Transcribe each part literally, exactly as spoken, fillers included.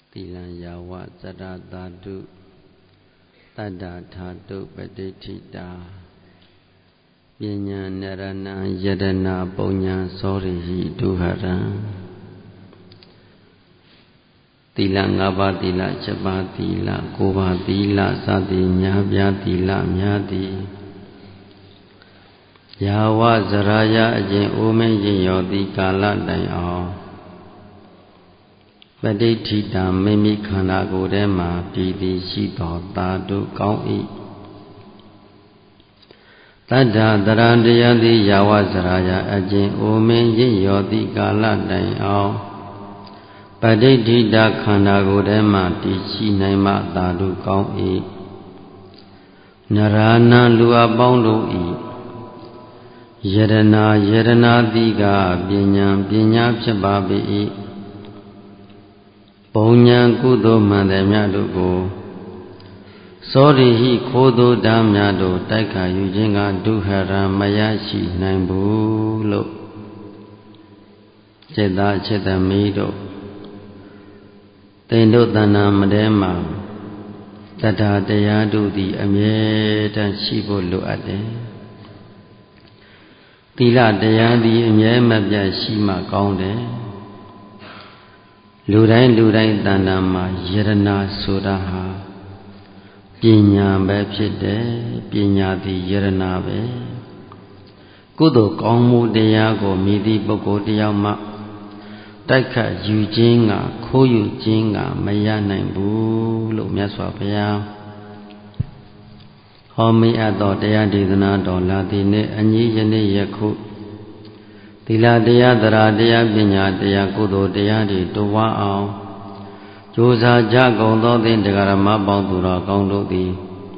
တိလံယာဝသရတာတုတတ္တထာတုပတိဋ္ဌိတာပညာနရဏံယတနာပုံညာသောရိဟိဒုဟရံသီလ၅ပါးသီလ七ပါးသီလ၉ပါးသီလစသည်များပြားသီလများသည်ယာဝဇရာယအကျင့်အိုမင်းရင်ရောသည်ကာလတိုင်အောင်ပဋိဋ္ဌိတာမိမိခန္ဓာကိုယ်ထဲမှာပြည်သည်ရှိသောသာဓုကောင်း၏တတ္ထတရံတရားသည်ယာဝဇရာယအကျင့်အိုမင်းရင်ရောသည်ကာလတိုင်အောင်ပဋိဋ္ဌိတာခန္ဓာကိုယ်ထဲမှာတည်ရှိနိုင်မှသာဓုကောင်း၏နရဏံလူအပေါင်းတို့၏ယရနာယရနာတိကပညာပညာဖြစ်ပါ၏ပုံညာကုသိုလ်မှန်သည်များတို့ကိုသောရိဟိခိုးသောဓာများတို့တိုက်ခါယူခြင်းကဒုဟရံမရရှိနိုင်ဘူးလို့စေတချစ်သမီးတို့တင်တို့တဏ္ဍာမထဲမှာတတ္ထာတရားတို့သည်အမြဲတမ်းရှိဖို့လိုအပ်တယ်သီလတရားသည်အမြဲမပြတ်ရှိမှကောင်းတယ်လူတိုင်းလူတိုင်းတဏ္ဍာမှာယရနာဆိုတာဟာပညာပဲဖြစ်တယ်ပညာသည်ယရနာပဲကုသိုလ်ကောင်းမှုတရားကိုမြည်သည့်ပုဂ္ဂိုလ်တယောက်မှတိုက်ခတ်ယူခြင်းကခိုးယူခြင်းကမရနိုင်ဘူးလို့မြတ်စွာဘုရားဟောမိအပ်သောတရားဒေသနာတော်လာသည်နှင့်အညီယနေ့ယခုသီလတရားသရတရားပညာတရားကုသိုလ်တရားတွေတိုးဝါအောင်ကြိုးစားကြကုန်သောသင်တရားဓမ္မပေါင်းသူတော်ကောင်းတို့သည်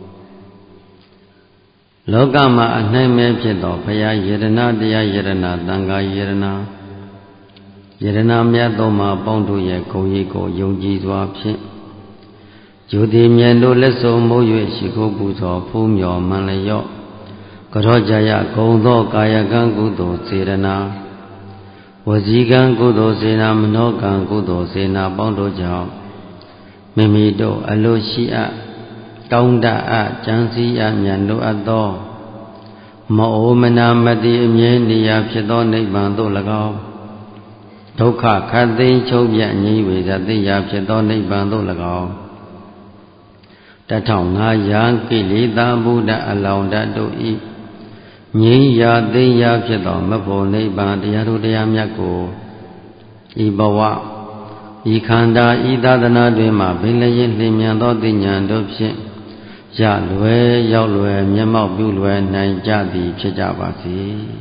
လောကမှာအနှိမ့်မဲ့ဖြစ်သောဘုရားယရနာတရားယရနာသံဃာယရနာယရနာမြတ်သောမှာပေါင်းတို့ရဲ့ဂုဏ်ရည်ကိုယုံကြည်စွာဖြင့်ယုတိမြတ်တို့လက်စုံမိုး၍ရှိခိုးပူဇော်ဖူးမြော်မှန်လျော့ကရောကြရဂုံသောကာယကံကုသိုလ်စေရနာဝစီကံကုသိုလ်စေနာမနောကံကုသိုလ်စေနာပေါင်းတို့ကြောင့်မိမိတို့အလိုရှိအပ်တောင်းတအပ်ကြံစည်အပ်မြတ်တို့အပ်သောမအိုမနာမတိအမြဲနေရာဖြစ်သောနိဗ္ဗာန်သို့၎င်းဒုက္ခခတ်သိမ်းချုပ်ပြငြိမ်းဝေသတိရာဖြစ်သောနိဗ္ဗာန်သို့၎င်းတထောင်ငါးရာကိလေသာဘုဒ္ဓအလောင်းတတို့ဤငြိမ်းရာသိမ်းရာဖြစ်သောမဖို့နိဗ္ဗာန်တရားတို့တရားမြတ်ကိုဤဘဝဤခန္ဓာဤသာသနာတွင်မှဘိလျင်လျင်မြန်သောသိဉာဏ်တို့ဖြင့်ရလွယ်ရောက်လွယ်မျက်မှောက်ပြုလွယ်နိုင်ကြသည်ဖြစ်ကြပါစေ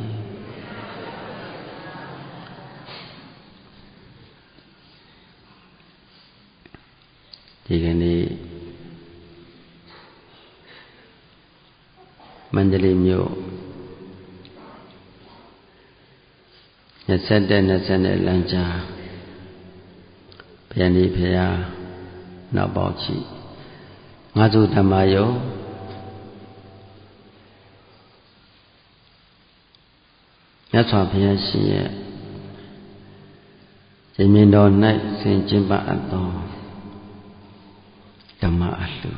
ဒီကနေ့မန္တလေးမြို့နှစ်ဆက်တဲ့နှစ်ဆက်တဲ့လမ်းကြားဘုရားနေဘုရားနောက်ပေါက်ချီငါးစုဓမ္မယုံမြတ်စွာဘုရားရှင်ရဲ့ရှင်မြင်တော်၌ဆင်ကျင့်ပါအပ်သောဓမ္မအလှူ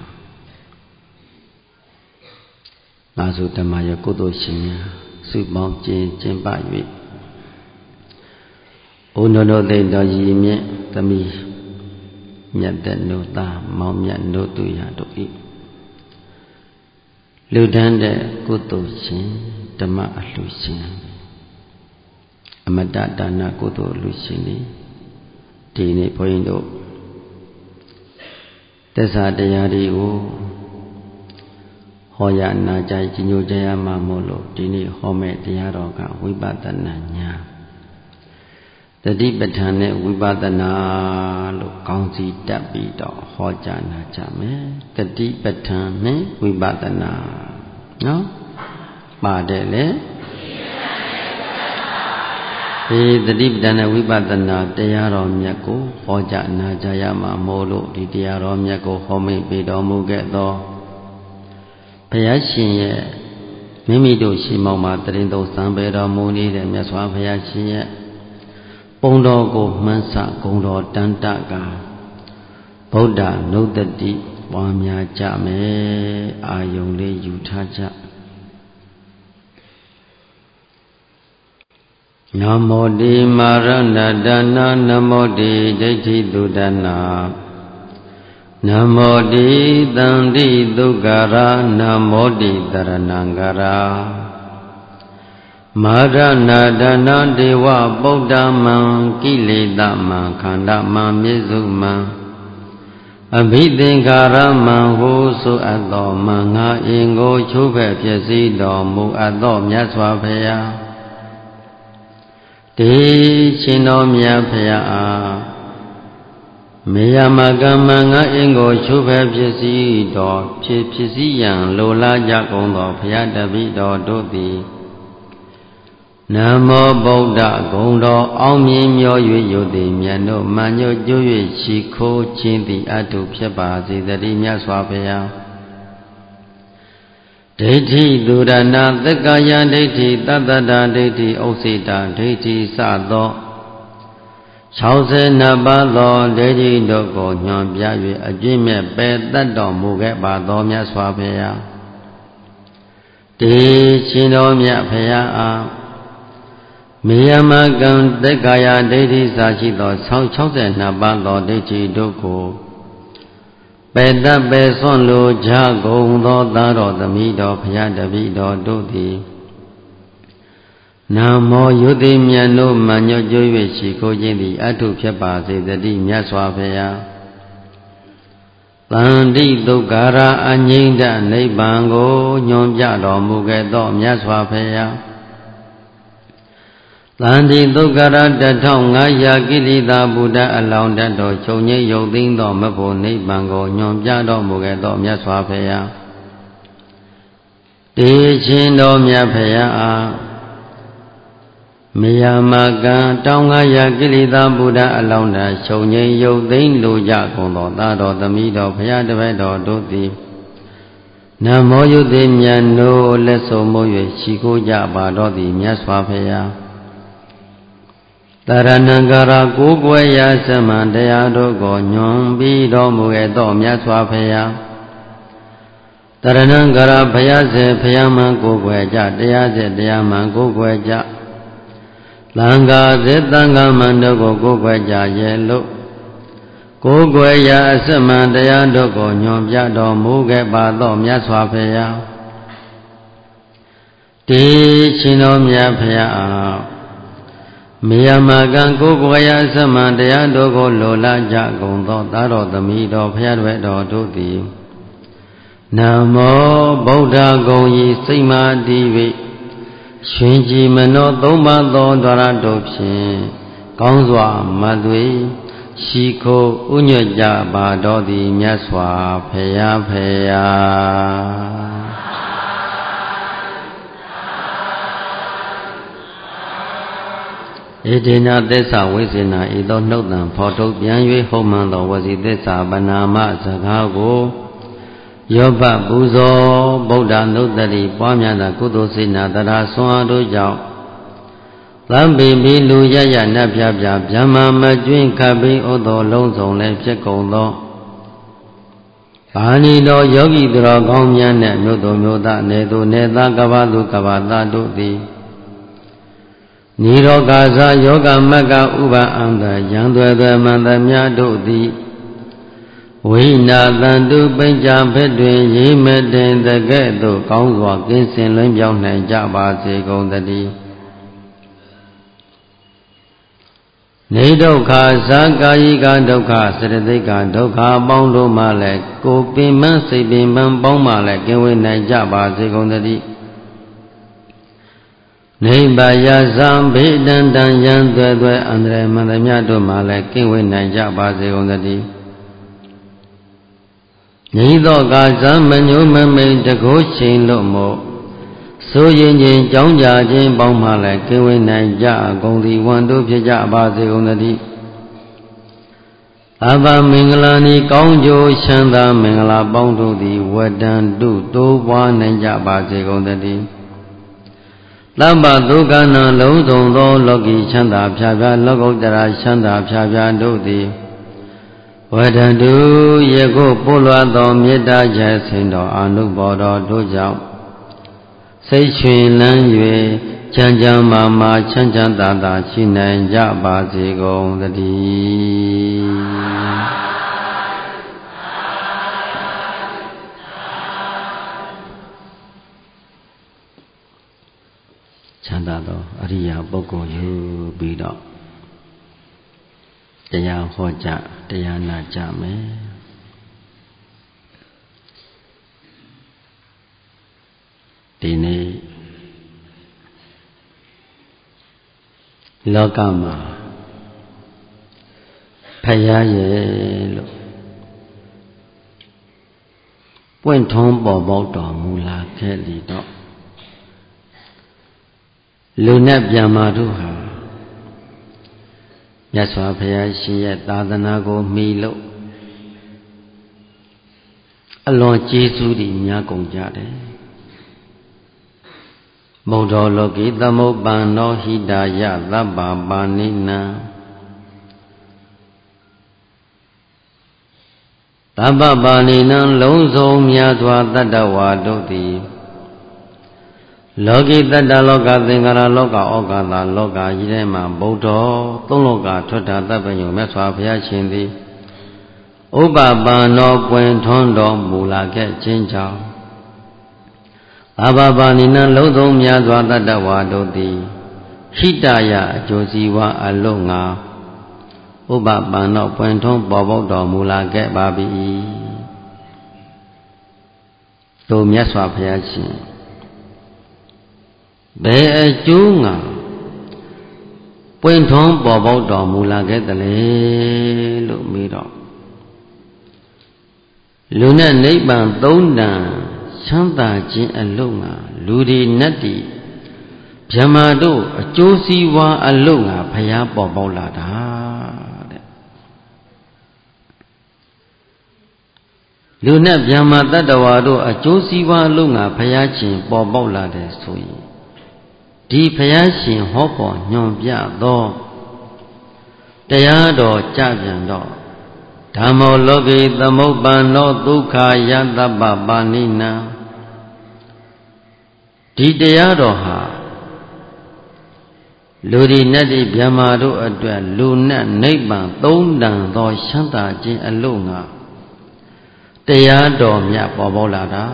ငါးစုဓမ္မယုံကုသိုလ်ရှင်များစုပေါင်းကျင့်ကျင့်ပါ၍ဩနုနောသိတော်ရည်မြင့်သမီးမြတ်တဲ့နိုသားမောင်မြတ်နိုသူရတို့ဤလူတန်းတဲ့ကုသိုလ်ရှင်ဓမ္မအလှူရှင်အမတဒါနကုသိုလ်အလှူရှင်ဒီနေ့ဘုန်းကြီးတို့သစ္စာတရားတွေကိုဟောရနာကြကြီးညိုကြရမှာမို့လို့ဒီနေ့ဟောမဲ့တရားတော်ကဝိပဿနာဉာဏ်တတိပဋ္ဌာန်နဲ့ဝိပဿနာလို့ကောင်းစီတက်ပြီးတော့ဟောကြားနာကြမယ်တတိပဋ္ဌာန်နဲ့ဝိပဿနာနော်ပါတယ်လေဒီတတိပဋ္ဌာန်နဲ့ဝိပဿနာတရားတော်မြတ်ကိုဟောကြားနာကြရမှာမို့လို့ဒီတရားတော်မြတ်ကိုဟောမိတ်ပေးတော်မူခဲ့သောဘုရားရှင်ရဲ့မိမိတို့ရှိမောင်မှာတရင်သုံးစံပေတော်မူနေတဲ့မြတ်စွာဘုရားရှင်ရဲ့ပုံတော်ကိုမှန်းဆဂုံတော်တန်တကဗုဒ္ဓနုတ္တိပွားများကြမယ်အာယုံလေးယူထားကြနမောတိမာရဏတနာနမောတိဒိဋ္ဌိသုဒနာနမောတိတန္တိသုခရာနမောတိတရဏံကရာမာရဏတနာဒေဝပုဒ္ဓမံကိလေသာမံခန္ဓာမံမြေစုမံအဘိသင်္ခါရမံဟုဆိုအပ်သောမံငါအင်ကိုချိုးဖဲ့ဖြစ်စီတော်မူအပ်သောမြတ်စွာဘုရားတေရှင်တော်မြတ်ဖရာအားမေယမကမ္မငါအင်ကိုချိုးဖဲ့ဖြစ်စီတော်ဖြစ်ဖြစ်စီရန်လိုလားကြကုန်သောဘုရားတပည့်တော်တို့သည်နမောဗုဒ္ဓဂုံတော်အောင်မြင်မျော၍ယုတ်တိမြတ်တို့မညွတ်ကျွ၍ချီခိုးခြင်းသည်အတုဖြစ်ပါစေတည်းမြတ်စွာဘုရားဒိဋ္ဌိသူရဏသက္ကာယဒိဋ္ဌိတတ္တတာဒိဋ္ဌိဥစ္စေတာဒိဋ္ဌိစသော၆၂ပါးသောဒိဋ္ဌိတို့ကိုညွှန်ပြ၍အပြည့်မဲ့ပယ်တတ်တော်မူခဲ့ပါသောမြတ်စွာဘုရားတေရှင်တော်မြတ်ဘုရားအားမေယမကံသက္ကာယဒိဋ္ဌိစာရှိသော၆၂ပါးသောဒိဋ္ဌိတို့ကိုပယ်တတ်ပယ်ဆွန့်လိုကြကုန်သောသားတော်သမီးတော်ဘုရားတပည့်တော်တို့သည်နာမောယုတိမြတ်တို့မညွတ်ကြွ၍ရှိခိုးခြင်းသည်အထုဖြစ်ပါစေတည်းမြတ်စွာဘုရားတန္တိဒုက္ခရာအငြိမ့်တနိဗ္ဗာန်ကိုညွှန်ပြတော်မူခဲ့သောမြတ်စွာဘုရားတန္တိဒုက္ခရာတထောင်ငါးရာကိလေသာဘုဒ္ဓအလောင်းတတ်တော်ချုပ်ငြိမ်းယုတ်သိမ်းသောမဖို့နိဗ္ဗာန်ကိုညွှန်ပြတော်မူခဲ့သောမြတ်စွာဘုရားတေရှင်တော်မြတ်ဘုရားအားမေယမကံတောင်းငါးရာကိလေသာဘုဒ္ဓအလောင်းတတ်ချုပ်ငြိမ်းယုတ်သိမ်းလိုကြကုန်သောသားတော်သမီးတော်ဘုရားတပည့်တော်တို့သည်နမောယုတိမြတ်တို့လက်ဆုံမို့၍ရှိခိုးကြပါတော်သည်မြတ်စွာဘုရားတရဏံကာရကိုးကွယ်ရာသမံတရားတို့ကိုညွန်ပြီးတော်မူခဲ့သောမြတ်စွာဘုရားတရဏံကာရဘုရားစေဘုရားမှကိုးကွယ်ကြတရားစေတရားမှကိုးကွယ်ကြသံဃာစေသံဃာမှတို့ကိုကိုးကွယ်ကြရဲ့လို့ကိုးကွယ်ရာအစမံတရားတို့ကိုညွန်ပြတော်မူခဲ့ပါသောမြတ်စွာဘုရားတေရှင်တော်မြတ်ဘုရားအားမေယမကံကိုယ်ကွယ်ရာသမံတရားတို့ကိုလိုလားကြကုန်သောသားတော်သမီးတော်ဘုရားတွေတော်တို့သည်နမောဗုဒ္ဓဂုံဤစိတ်မာတည်၍ရှင်ကြည်မနောသုံးပါးသောဒွါရတို့ဖြင့်ကောင်းစွာမသွေရှိခိုးဥညွတ်ကြပါတော်သည်မြတ်စွာဘုရားဖရာဧတေနသစ္စာဝိစေနာဤသောနှုတ်တံဖော်ထုတ်ပြန်၍ဟောမှန်သောဝစီသစ္စာပနာမစကားကိုယောဘပူဇော်ဗုဒ္ဓနုတ္တိပွားများသောကုသိုလ်စေနာတရားဆွမ်းအားတို့ကြောင့်သံပိပိလူရရနတ်ပြပြဗျမ္မာမကျွင်းခပ်ပိဥသောလုံးစုံလည်းဖြစ်ကုန်သောဘာနီတော်ယောဂီတော်ကောင်းများနှင့်မြို့သူမြို့သားနေသူနေသားကဗ္ဗသူကဗ္ဗသားတို့သည်နိရောဂဇာယောဂမကဥပအန္တယံသွဲသွဲမန္တမြတ်တို့သည်ဝိနာတန်တုပိဉ္စဖက်တွင်ရေမတင်တကဲ့သို့ကောင်းစွာကင်းစင်လွင်ပြောင်းနိုင်ကြပါစေကုန်သတည်းနေဒုက္ခဇာကာယိကဒုက္ခစရတိကဒုက္ခအပေါင်းတို့မှလည်းကိုယ်ပင်မစိတ်ပင်မပေါင်းမှလည်းကင်းဝေးနိုင်ကြပါစေကုန်သတည်းနိဗ္ဗာယဇံဘိတံတံယံသွဲသွဲအန္တရာယ်မန္တမြတ်တို့မှလည်းကင်းဝေးနိုင်ကြပါစေကုန်သတည်းညီသောကဇံမညိုမမိန်တကိုးချိန်လို့မို့ဆိုရင်ချင်းကြောင်းကြခြင်းပေါင်းမှလည်းကင်းဝေးနိုင်ကြကုန်သည်ဝန်တို့ဖြစ်ကြပါစေကုန်သတည်းအဘမင်္ဂလာနီကောင်းကျိုးချမ်းသာမင်္ဂလာပေါင်းတို့သည်ဝတ္တံတုတိုးပွားနိုင်ကြပါစေကုန်သတည်းသဗ္ဗဒုက္ခနာလုံးစုံသောလောကီချမ်းသာဖြာဖြာလောကုတ္တရာချမ်းသာဖြာဖြာတို့သည်ဝဒန္တုယေကိုပို့လွှတ်သောမေတ္တာချက်ဆင်တော်အာနုဘော်တော်တို့ကြောင့်စိတ်ရွှင်လန်း၍ချမ်းချမ်းမာမာချမ်းချမ်းသာသာရှိနိုင်ကြပါစေကုန်သတည်းချမ်းသာသောအရိယာပုဂ္ဂိုလ်ယူပြီးတော့တရားဟောကြတရားနာကြမယ်ဒီနေ့လောကမှာဖယားရဲ့လို့ပွင့်ထုံးပေါ်ပေါက်တော်မူလာခဲ့လေတော့လူနဲ့ဗျာမာတို့ဟာမြတ်စွာဘုရားရှင်ရဲ့သာသနာကိုမှီလို့အလွန်ကျေးဇူးတွေများကုန်ကြတယ်မုံတော်လောကိသမုပ္ပန္နောဟိတာယသဗ္ဗပါဏိနံသဗ္ဗပါဏိနံလုံးစုံများစွာတတ္တဝါတို့သည်လောကိတတ္တလောကသင်္ခါရလောကဩဃာတလောကကြီးထဲမှာဗုဒ္ဓသုံးလောကထွက်တာတပ္ပညုမြတ်စွာဘုရားရှင်သည်ဥပပန္နောပွင့်ထွန်းတော်မူလာခဲ့ခြင်းကြောင့်အဘပါဏိနံလုံးစုံများစွာတတ္တဝါတို့သည်ဟိတယအကျိုးစီးပွားအလုံးငါဥပပန္နောပွင့်ထွန်းပေါ်ပေါက်တော်မူလာခဲ့ပါပြီတို့မြတ်စွာဘုရားရှင်ဘယ်အကျိုးငါပွင့်ထွန်းပေါ်ပေါက်တော်မူလာခဲ့သလဲလို့မေးတော့လူနဲ့နိဗ္ဗာန်သုံးတန်ချမ်းသာခြင်းအလုံးငါလူဒီနတ်ဒီဗြဟ္မာတို့အကျိုးစီးပွားအလုံးငါဖျားပေါ်ပေါက်လာတာတဲ့လူနဲ့ဗြဟ္မာတတ္တဝါတို့အကျိုးစီးပွားအလုံးငါဖျားခြင်းပေါ်ပေါက်လာတယ်ဆိုရင်ဒီဘုရားရှင်ဟောပေါ်ညွှန်ပြသောတရားတော်ကြပြန်တော့ဓမ္မောလောကေသမုပ္ပန္နောဒုက္ခယသဗ္ဗပါဏိနံဒီတရားတော်ဟာလူဒီနတ်ဒီဗြဟ္မာတို့အတွက်လူနဲ့နိဗ္ဗာန်သုံးတန်သောချမ်းသာခြင်းအလို့ငါတရားတော်မြတ်ပေါ်ပေါက်လာတာ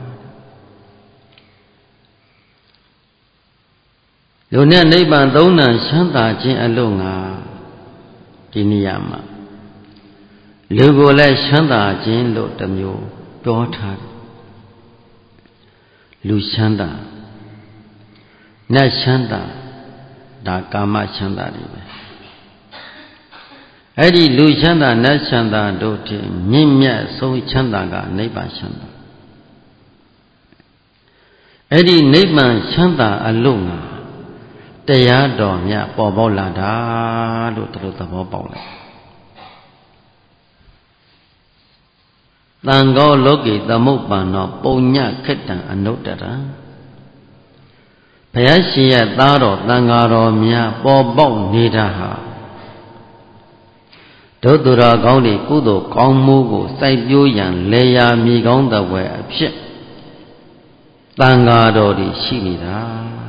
လူနဲ့နိဗ္ဗာန်သုံးတန်ချမ်းသာခြင်းအလို့ငါဒီနေရာမှာလူကိုလည်းချမ်းသာခြင်းလို့တစ်မျိုးပြောထားတယ်လူချမ်းသာနတ်ချမ်းသာဒါကာမချမ်းသာတွေပဲအဲ့ဒီလူချမ်းသာနတ်ချမ်းသာတို့တည်းမြင့်မြတ်ဆုံးချမ်းသာကနိဗ္ဗာန်ချမ်းသာအဲ့ဒီနိဗ္ဗာန်ချမ်းသာအလို့ငါတရားတော်မြတ်ပေါ်ပေါက်လာတာလို့သူတို့သဘောပေါက်လိုက်သံဃောလောကေသမုပ္ပန္နောပုညခေတ္တံအနုတ္တရံဘုရားရှင်ရဲ့သားတော်သံဃာတော်များပေါ်ပေါက်နေတာဟာဒုသူတော်ကောင်းတွေကုသိုလ်ကောင်းမှုကိုစိုက်ပျိုးရန်လေယာမြေကောင်းတဲ့ဝဲအဖြစ်သံဃာတော်တွေရှိနေတာ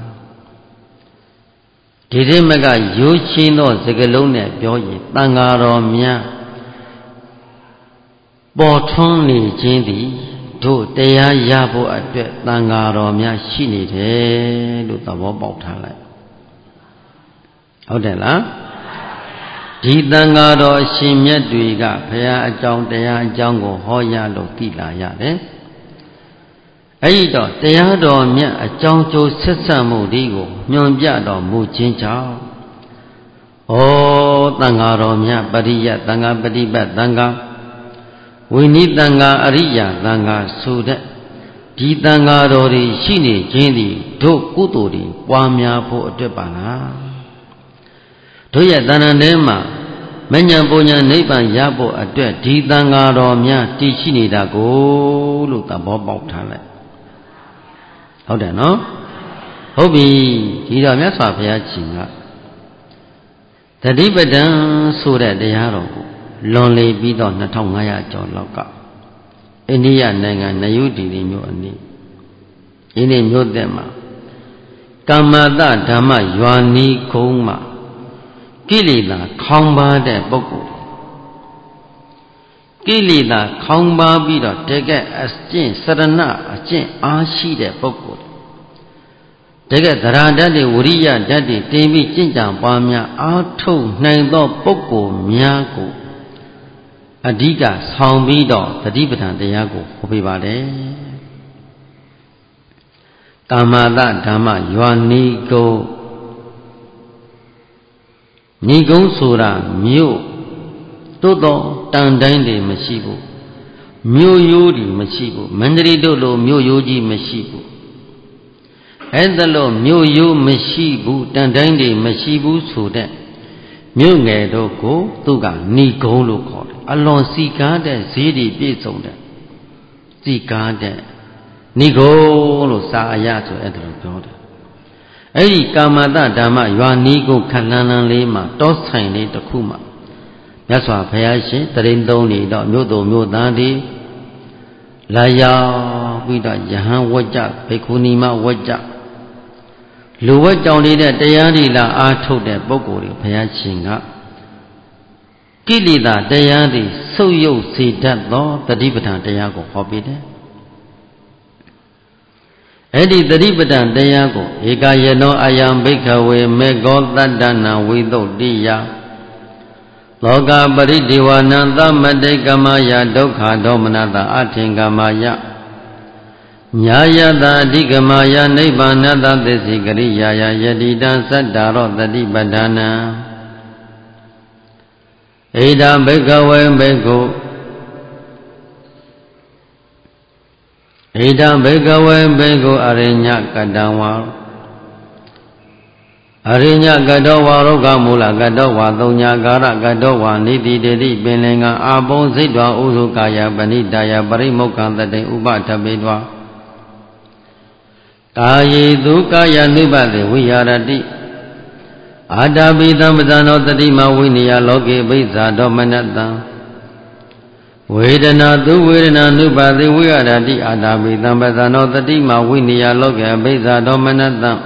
ဒီတိမကရိုးချင်းသောစကားလုံးနဲ့ပြောရင်သံဃာတော်များပေါ်ထွန်းနေခြင်းသည်တို့တရားရဖို့အတွက်သံဃာတော်များရှိနေတယ်လို့သဘောပေါက်ထားလိုက်ဟုတ်တယ်လားဒီသံဃာတော်အရှင်မြတ်တွေကဘုရားအကြောင်းတရားအကြောင်းကိုဟောရလို့သိလာရတယ်အဲ့ဒီတော့တရားတော်မြတ်အကြောင်းကျိုးဆက်ဆက်မှုတွေကိုညွှန်ပြတော်မူခြင်းကြောင့်ဩသံဃာတော်မြတ်ပရိယသံဃာပฏิပတ်သံဃာဝိနည်းသံဃာအရိယာသံဃာဆိုတဲ့ဒီသံဃာတော်တွေရှိနေခြင်းသည်တို့ကုသိုလ်တွေပွားများဖို့အတွက်ပါလားတို့ရဲ့တဏ္ဍာထဲမှာမဉ္ဇဉ်ပုံညာနိဗ္ဗာန်ရဖို့အတွက်ဒီသံဃာတော်များတည်ရှိနေတာကိုလို့သဘောပေါက်ထားလိုက်ဟုတ်တယ်နော်ဟုတ်ပြီဒီတော့မြတ်စွာဘုရားရှင်ကတတိပဒံဆိုတဲ့တရားတော်ကိုလွန်လေပြီးတော့နှစ်ထောင်ငါးရာကျော်လောက်ကအိန္ဒိယနိုင်ငံနယူးဒေလီမြို့အနီးဒီနေ့မြို့သက်မှာကမ္မတဓမ္မရွာနီးကုန်းမှာကိလေသာခေါင်းပါတဲ့ပုဂ္ဂိုလ်ကိလေသာခေါင်းပါပြီးတော့တကယ်အကျင့်စရဏအကျင့်အားရှိတဲ့ပုဂ္ဂိုလ်တကယ်သရဓာတ်တွေဝရိယဓာတ်တွေတင်ပြီးကျင့်ကြံပွားများအားထုတ်နိုင်သောပုဂ္ဂိုလ်များကိုအဓိကဆောင်ပြီးတော့သတိပဋ္ဌာန်တရားကိုဟောပြပါတယ်ကာမတဓမ္မရွာနီးကုန်းနီးကုန်းဆိုတာမြို့သို့တော့တန်တိုင်းတွေမရှိဘူးမြို့ရိုးတွေမရှိဘူးမန္တလေးတို့လိုမြို့ရိုးကြီးမရှိဘူးအဲ့ဒါလို့မြို့ရိုးမရှိဘူးတန်တိုင်းတွေမရှိဘူးဆိုတဲ့မြို့ငယ်တို့ကိုသူကနီးကုန်းလို့ခေါ်တယ်အလွန်စီကားတဲ့ဈေးတွေပြည့်စုံတဲ့စီကားတဲ့နိဂုံးလို့စာအရဆိုအဲ့ဒါလိုပြောတယ်အဲ့ဒီကာမတဓမ္မရွာနီးကုန်းခလန်းလန်းလေးမှာတောဆိုင်လေးတစ်ခုမှာမြတ်စွာဘုရားရှင်တရင်သုံးနေတော့မြို့သူမြို့သားတွေလာရောက်ပြီးတော့ယဟန်ဝကြဘိက္ခုနီမဝကြလူဝတ်ကြောင့်နေတဲ့တရားတွေလာအားထုတ်တဲ့ပုဂ္ဂိုလ်တွေဘုရားရှင်ကကိလေသာတရားတွေဆုပ်ယုပ်စေတတ်သောတတိပဋ္ဌာန်တရားကိုဟောပြတယ်အဲ့ဒီတတိပဋ္ဌာန်တရားကိုဧကယေနောအယံဘိက္ခဝေမေဃောတတ္တနာဝိသုဒ္ဓိယလောကပရိဒေဝနံသမတိကမယဒုက္ခဒေါမနတအထင်ကမယညာယတအဓိကမယနိဗ္ဗာနတသစ္စိကရိယာယယတိတံသတ္တာရောတတိပဋ္ဌာနံဣဒံဘိက္ခဝေဘိက္ခုဣဒံဘိက္ခဝေဘိက္ခုအရိညကတံဝါအရိညကတောဝါရုက္ခမူလကတောဝါသုံးညာကာရကတောဝါနိတိတေတိပင်လင်္ကာအာပုံစိတ်တော်ဥစုကာယပဏိတာယပရိမုခံတတေဥပထပေတွာကာယေသူကာယနုပတေဝိဟာရတိအာတာပိသံပဇာနောတတိမဝိနိယလောကေဘိဇာတော်မနတံဝေဒနာသူဝေဒနာနုပတေဝိဟာရတိအာတာပိသံပဇာနောတတိမဝိနိယလောကေဘိဇာတော်မနတံ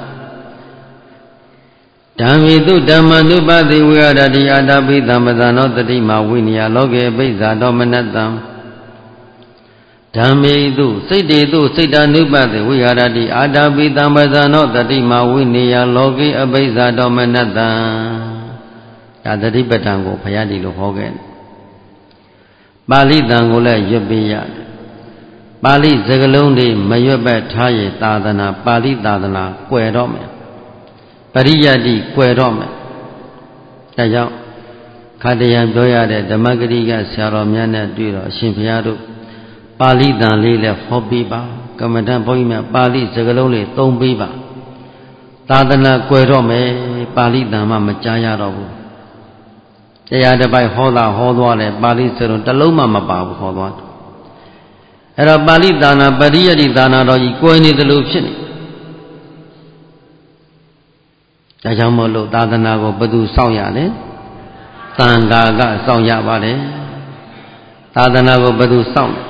ဓမ္မေတုဓမ္မနုပတိဝိဟာရတိအာတာပိသံပဇာနောတတိမဝိနိယလောကေဘိဇာတော်မနတံဓမ္မေတုစိတ်တေတုစိတ်တ ानु ပတိဝိဟာရတိအာတာပိသံပဇာနောတတိမဝိနိယလောကေအဘိဇာတော်မနတံဒါတတိပဋ္ဌာန်ကိုဘုရားဒီလိုဟောခဲ့ပါဠိတန်ကိုလည်းရွတ်ပေးရတယ်ပါဠိစကားလုံးတွေမရွတ်ပဲထားရင်သာသနာပါဠိသာသနာကွယ်တော့မယ်ပရိယတ္တိကွယ်တော့မယ်ဒါကြောင့်ခတ္တယံပြောရတဲ့ဓမ္မဂရိကဆရာတော်များနဲ့တွေ့တော့အရှင်ဘုရားတို့ပါဠိတန်လေးလည်းဟောပေးပါကမ္မဋ္ဌာန်းဘုန်းကြီးများပါဠိစကားလုံးလေးသုံးပေးပါသာသနာကွယ်တော့မယ်ပါဠိတန်မှမကြားရတော့ဘူးတရားတစ်ပိုက်ဟောတာဟောသွားတယ်ပါဠိစကားလုံးတစ်လုံးမှမပါဘူးဟောသွားတယ်အဲ့တော့ပါဠိသာနာပရိယတ္တိသာနာတော်ကြီးကွယ်နေသလိုဖြစ်နေဒါကြောင့်မို့လို့သာသနာကိုဘယ်သူစောင့်ရလဲသံဃာကစောင့်ရပါတယ်သာသနာကိုဘယ်သူစောင့်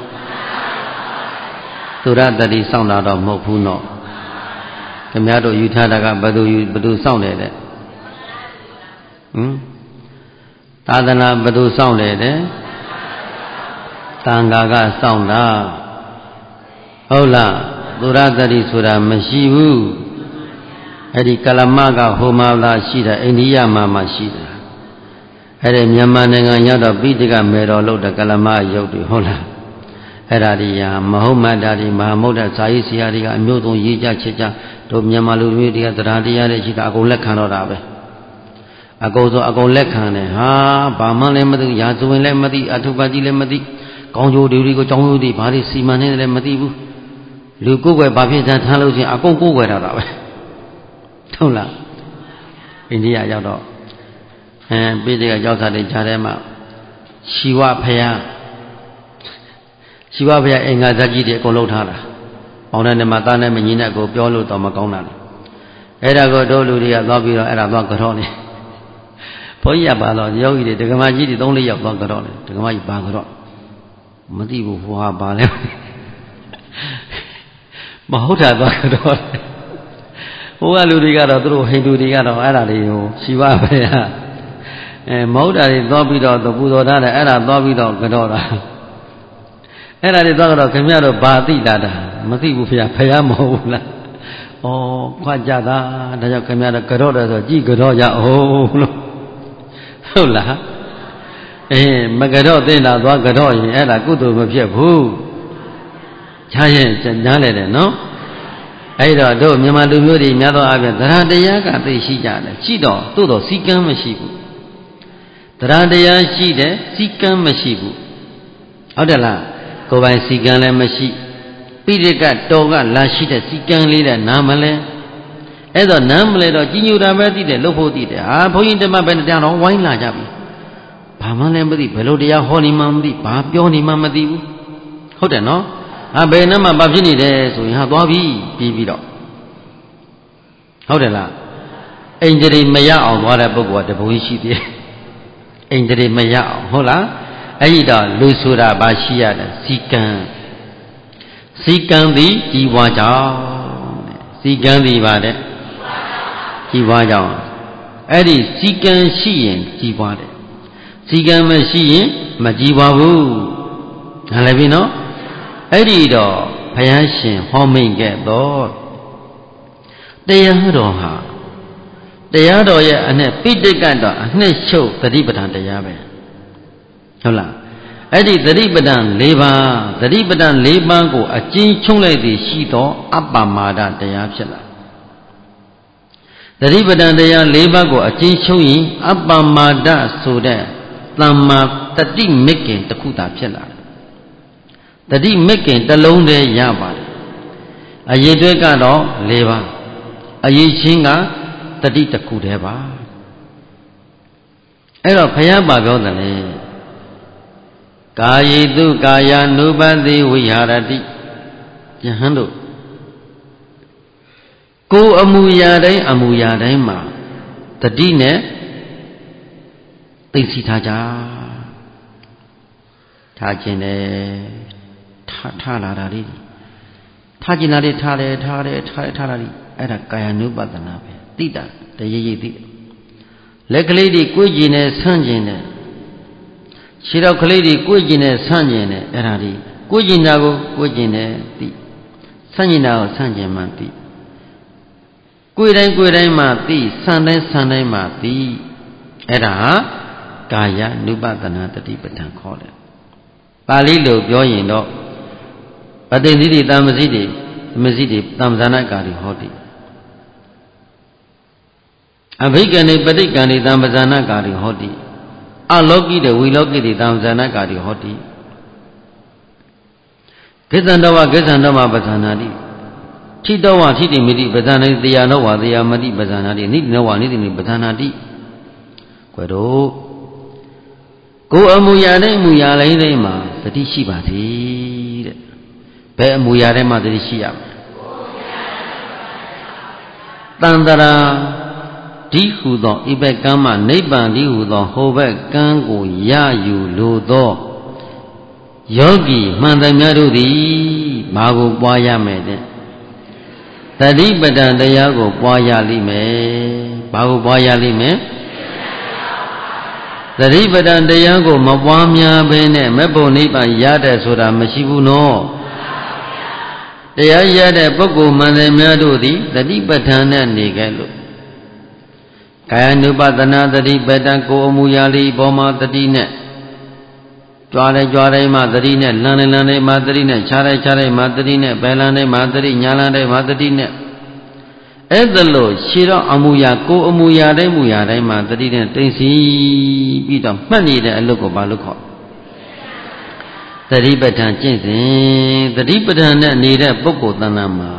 သုရတတိစောင့်တာတော့မဟုတ်ဘူးနော်ခင်ဗျားတို့ယူထားတာကဘယ်သူယူဘယ်သူစောင့်တယ်တဲ့ဟမ်သာသနာဘယ်သူစောင့်တယ်တဲ့သံဃာကစောင့်တာဟုတ်လားသုရတတိဆိုတာမရှိဘူးအဲ့ဒီကလမကဟိုမှာလာရှိတာအိန္ဒိယမှာမှရှိတာအဲ့ဒီမြန်မာနိုင်ငံရောက်တော့ပိဋကမေတော်လို့တဲ့ကလမရုပ်တွေဟုတ်လားအဲ့ဒါဒီဟာမဟုတ်မှတ်တာဒီမဟာမုဒ္ဒဇာယိဆရာတွေကအမျိုးစုံရေးကြချစ်ကြတို့မြန်မာလူမျိုးတွေကတရားတရားတွေရှိတာအကုန်လက်ခံတော့တာပဲအကုန်ဆိုအကုန်လက်ခံတယ်ဟာဘာမှလည်းမသိရာဇဝင်လည်းမသိအထုပတိလည်းမသိကောင်းကျိုးတွေကိုကြောင်းကျိုးတွေဘာတွေစီမံနေတယ်လည်းမသိဘူးလူကိုယ်ွယ်ဘာဖြစ်ချမ်းထားလို့ရှိရင်အကုန်ကိုယ်ွယ်တာတာပဲဟုတ်လားအိန္ဒိယရောက်တော့အဲပိဋကရောက်တာတွေကြားထဲမှာရှိဝဖယားရှိဝဖယားအင်္ဂါဇာကြီးတွေအကုန်လုံးထားတာပေါင်းတဲ့မှာသားနဲ့မညီနဲ့ကိုပြောလို့တော့မကောင်းတာလေအဲ့ဒါကိုတို့လူတွေကသွားပြီးတော့အဲ့ဒါသွားကြောနေဘဘောကြီးကပါတော့ယောဂီတွေဒကမာကြီးတွေသုံးလေးယောက်တော့ကြတော့လေဒကမာကြီးပါကြတော့မသိဘူးဟိုဟာပါလဲမဟုတ်တာတော့ကြတော့ဟိုကလူတွေကတော့သူတို့ဟိန္ဒူတွေကတော့အဲ့ဒါတွေကိုရှိပါပဲအဲမဟုတ်တာတွေသွားပြီးတော့ပူဇော်ထားတယ်အဲ့ဒါသွားပြီးတော့ကြတော့တာအဲ့ဒါတွေသွားကြတော့ခင်ဗျားတို့ဘာသိလာတာမသိဘူးဖေဖယားမဟုတ်ဘူးလားဩခွာကြတာဒါကြောင့်ခင်ဗျားတို့ကြတော့တယ်ဆိုကြည်ကြတော့ကြအောင်လို့ဟုတ်လားအေးမကြတော့သိတာသွားကြတော့ရင်အဲ့ဒါကုသိုလ်မဖြစ်ဘူးချားရင်ညားလေတယ်နော်အဲ့တော့တို့မြန်မာလူမျိုးတွေများသောအားဖြင့်သရတရားကသိရှိကြတယ်ရှိတော့သို့တော့စီကံမရှိဘူးသရတရားရှိတယ်စီကံမရှိဘူးဟုတ်တယ်လားကိုယ်ပိုင်စီကံလည်းမရှိပိဋကတော်ကလာရှိတဲ့စီကံလေးတဲ့နားမလဲအဲ့တော့နားမလဲတော့ကြီးညိုတာပဲသိတယ်လို့ဖို့သိတယ်ဟာဘုန်းကြီးဓမ္မပဲတရားတော်ဝိုင်းလာကြပြီဘာမှလည်းမသိဘယ်လိုတရားဟောနေမှမသိဘာပြောနေမှမသိဘူးဟုတ်တယ်နော်ဟာဘယ်နှမှာဘာဖြစ်နေတယ်ဆိုရင်ဟာသွားပြီပြီးပြီးတော့ဟုတ်တယ်လားအိန္ဒြေမရအောင်သွားတဲ့ပုဂ္ဂိုလ်ကတပုံရှိသေးတယ်အိန္ဒြေမရအောင်ဟုတ်လားအဲ့ဒီတော့လူဆိုတာဘာရှိရတယ်စီကံစီကံသည်ကြီးပွားကြောင်းစီကံသည်ပါတဲ့ကြီးပွားကြောင်းအဲ့ဒီစီကံရှိရင်ကြီးပွားတယ်စီကံမရှိရင်မကြီးပွားဘူးနားလည်ပြီနော်အဲ့ဒီတော့ဘုရားရှင်ဟောမိန့်ခဲ့တော့တရားတော်ဟာတရားတော်ရဲ့အနဲ့ပိဋကတ်တော်အနှစ်ချုပ်သတိပဋ္ဌာန်တရားပဲဟုတ်လားအဲ့ဒီသတိပဋ္ဌာန်၄ပါးသတိပဋ္ဌာန်၄ပါးကိုအကျဉ်းချုံးလိုက်သည်ရှိသောအပ္ပမာဒတရားဖြစ်လာသတိပဋ္ဌာန်တရား၄ပါးကိုအကျဉ်းချုံးရင်အပ္ပမာဒဆိုတဲ့သမ္မာတတိမက္ကင်တစ်ခုသာဖြစ်လာတတိမက္ကင်တစ်လုံးတည်းရပါတယ်အရေးတွေကတော့၄ပါးအရေးချင်းကတတိတစ်ခုတည်းပါအဲ့တော့ဘုရားပါပြောတယ်လေကာယေတုကာယ ानु ပတိဝိဟာရတိယဟန်တို့ကိုယ်အမူအရာတိုင်းအမူအရာတိုင်းမှာတတိနဲ့သိသိထားကြထားခြင်းနဲ့ထားထားလာတာလေးထားခြင်းလာလေးထားတယ်ထားတယ်ထားထားလာလေးအဲ့ဒါကာယ ानु ပဒနာပဲသိတာတရရိပ်သိလက်ကလေးတွေကိုယ်ကျင်နဲ့ဆန့်ကျင်တယ်ခြေတော်ကလေးတွေကိုယ်ကျင်နဲ့ဆန့်ကျင်တယ်အဲ့ဒါဒီကိုယ်ကျင်တာကိုကိုယ်ကျင်နဲ့သိဆန့်ကျင်တာကိုဆန့်ကျင်မှသိကိုယ်တိုင်းကိုယ်တိုင်းမှာသိဆန့်တိုင်းဆန့်တိုင်းမှာသိအဲ့ဒါဟာကာယ ानु ပဒနာတတိပဋ္ဌာန်ခေါ်တယ်ပါဠိလိုပြောရင်တော့ပဋိသီတိတမ္ပစီတိမစီတိတမ္ပဇာနာကာရိဟောတိအဘိကနေပဋိကံဒီတမ္ပဇာနာကာရိဟောတိအလောကိတဝိလောကိတိတမ္ပဇာနာကာရိဟောတိကိစ္ဆန္တဝကိစ္ဆန္တမပဇာနာတိထိတောဝထိတိမိတိပဇာနာတိတေယနောဝတေယမတိပဇာနာတိနိတိနောဝနိတိမိပဇာနာတိကွယ်တို့ကိုယ်အမူအရာတိုင်းအမူအရာတိုင်းတိုင်းမှာသတိရှိပါစေတဲ့ဘယ်အမူအရာတိုင်းမှာသတိရှိရမလဲတန်တရာဒီဟုသောဤဘက်ကမ်းမှနိဗ္ဗာန်ဒီဟုသောဟိုဘက်ကမ်းကိုရယူလိုသောယောဂီမှန်သမျှတို့သည်ဘာကိုပွားရမယ်တဲ့တတိပဋ္ဌာန်တရားကိုပွားရလိမ့်မယ်ဘာကိုပွားရလိမ့်မယ်သတိပဋ္ဌာန်တရားကိုမပွားများဘဲနဲ့မေဖို့နိဗ္ဗာန်ရတဲ့ဆိုတာမရှိဘူးနော်တရားရတဲ့ပုဂ္ဂိုလ်မှန်တယ်များတို့သည်သတိပဋ္ဌာန်နဲ့နေကြလို့ကာယ ानु ပဒနာသတိပဋ္ဌာန်ကိုအမူအရာလေးပေါ်မှာသတိနဲ့ကြွားတယ်ကြွားတယ်မှသတိနဲ့လမ်းတယ်လမ်းတယ်မှသတိနဲ့ခြားတယ်ခြားတယ်မှသတိနဲ့ဘယ်လမ်းတယ်မှသတိညာလမ်းတယ်မှသတိနဲ့အဲ့ဒါလို့ရှင်းတော့အမူအရာကိုအမူအရာတိုင်းမူအရာတိုင်းမှာသတိနဲ့တိမ့်စီပြီးတော့မှတ်နေတဲ့အလုပ်ကိုဘာလို့ခေါ်သတိပဋ္ဌာန်ကျင့်စဉ်သတိပဋ္ဌာန်နဲ့နေတဲ့ပုဂ္ဂိုလ်တဏ္ဍာမှာ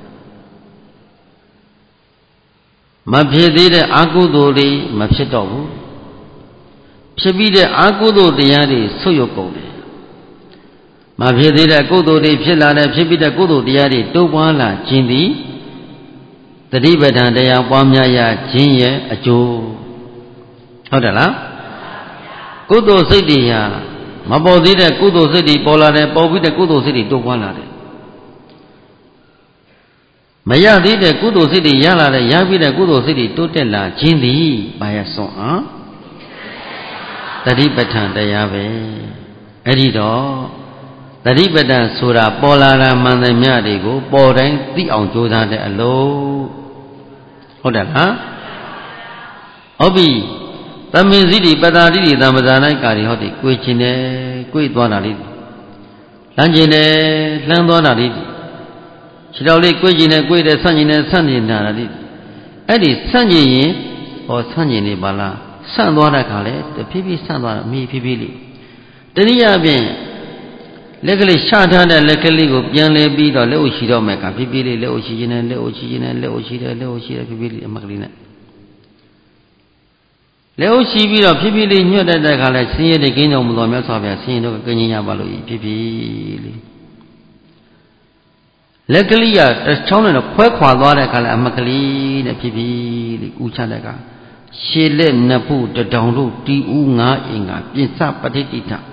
မဖြစ်သေးတဲ့အကုသိုလ်တွေမဖြစ်တော့ဘူးဖြစ်ပြီးတဲ့အကုသိုလ်တရားတွေဆုတ်ယုတ်ကုန်တယ်မဖြစ်သေးတဲ့ကုသိုလ်တွေဖြစ်လာတဲ့ဖြစ်ပြီးတဲ့ကုသိုလ်တရားတွေတိုးပွားလာခြင်းသည်သတိပဋ္ဌာန်တရားပွားများရခြင်းရဲ့အကျိုးဟုတ်တယ်လားကုသိုလ်စိတ်တွေဟာမပေါ်သေးတဲ့ကုသိုလ်စိတ်တွေပေါ်လာတယ်ပေါ်ပြီးတဲ့ကုသိုလ်စိတ်တွေတိုးပွားလာတယ်မရသေးတဲ့ကုသိုလ်စိတ်တွေရလာတဲ့ရပြီးတဲ့ကုသိုလ်စိတ်တွေတိုးတက်လာခြင်းသည်ဘာရစွန့်အားတတိပဋ္ဌာန်တရားပဲအဲ့ဒီတော့တတိပဋ္ဌာန်ဆိုတာပေါ်လာတာမှန်သမျှတွေကိုပေါ်တိုင်းသိအောင်ကြိုးစားတဲ့အလို့ဟုတ်တယ်လားဟုတ်ပြီသမင်စည်းတိပတ္တာတိတိသမ္ပဇာ၌ကာရီဟောတိကိုယ်ချင်းတယ်ကိုယ်သွားတာလေးလမ်းကျင်တယ်လှမ်းသွားတာလေးခြေတော်လေးကိုယ်ချင်းတယ်ကိုယ်တယ်ဆန့်ကျင်တယ်ဆန့်ကျင်တာလေးအဲ့ဒီဆန့်ကျင်ရင်ဟောဆန့်ကျင်နေပါလားဆန့်သွားတဲ့ခါလဲတဖြည်းဖြည်းဆန့်သွားတာအမိဖြည်းဖြည်းလေးတနည်းအားဖြင့်လက်ကလေးရှာထားတဲ့လက်ကလေးကိုပြန်လဲပြီးတော့လက်အုပ်ရှိတော့မယ်ကဖြည်းဖြည်းလေးလက်အုပ်ရှိခြင်းနဲ့လက်အုပ်ရှိခြင်းနဲ့လက်အုပ်ရှိတယ်လက်အုပ်ရှိတယ်ဖြည်းဖြည်းလေးအမကလေးနဲ့လက်အုပ်ရှိပြီးတော့ဖြည်းဖြည်းလေးညွတ်တဲ့ခါလဲဆင်းရဲတဲ့ကင်းတော်မူတော်မြတ်စွာဘုရားဆင်းရဲတော့ကင်းခြင်းရပါလို့ဖြည်းဖြည်းလေးလက်ကလေးကတစ်ချောင်းနဲ့တော့ခွဲခွာသွားတဲ့ခါလဲအမကလေးနဲ့ဖြည်းဖြည်းလေးဥချတဲ့ကရှေလက်နှစ်ဖူးတတောင်တို့တီဦးငါးအင်္ဂါပြင်စပဋိတိထ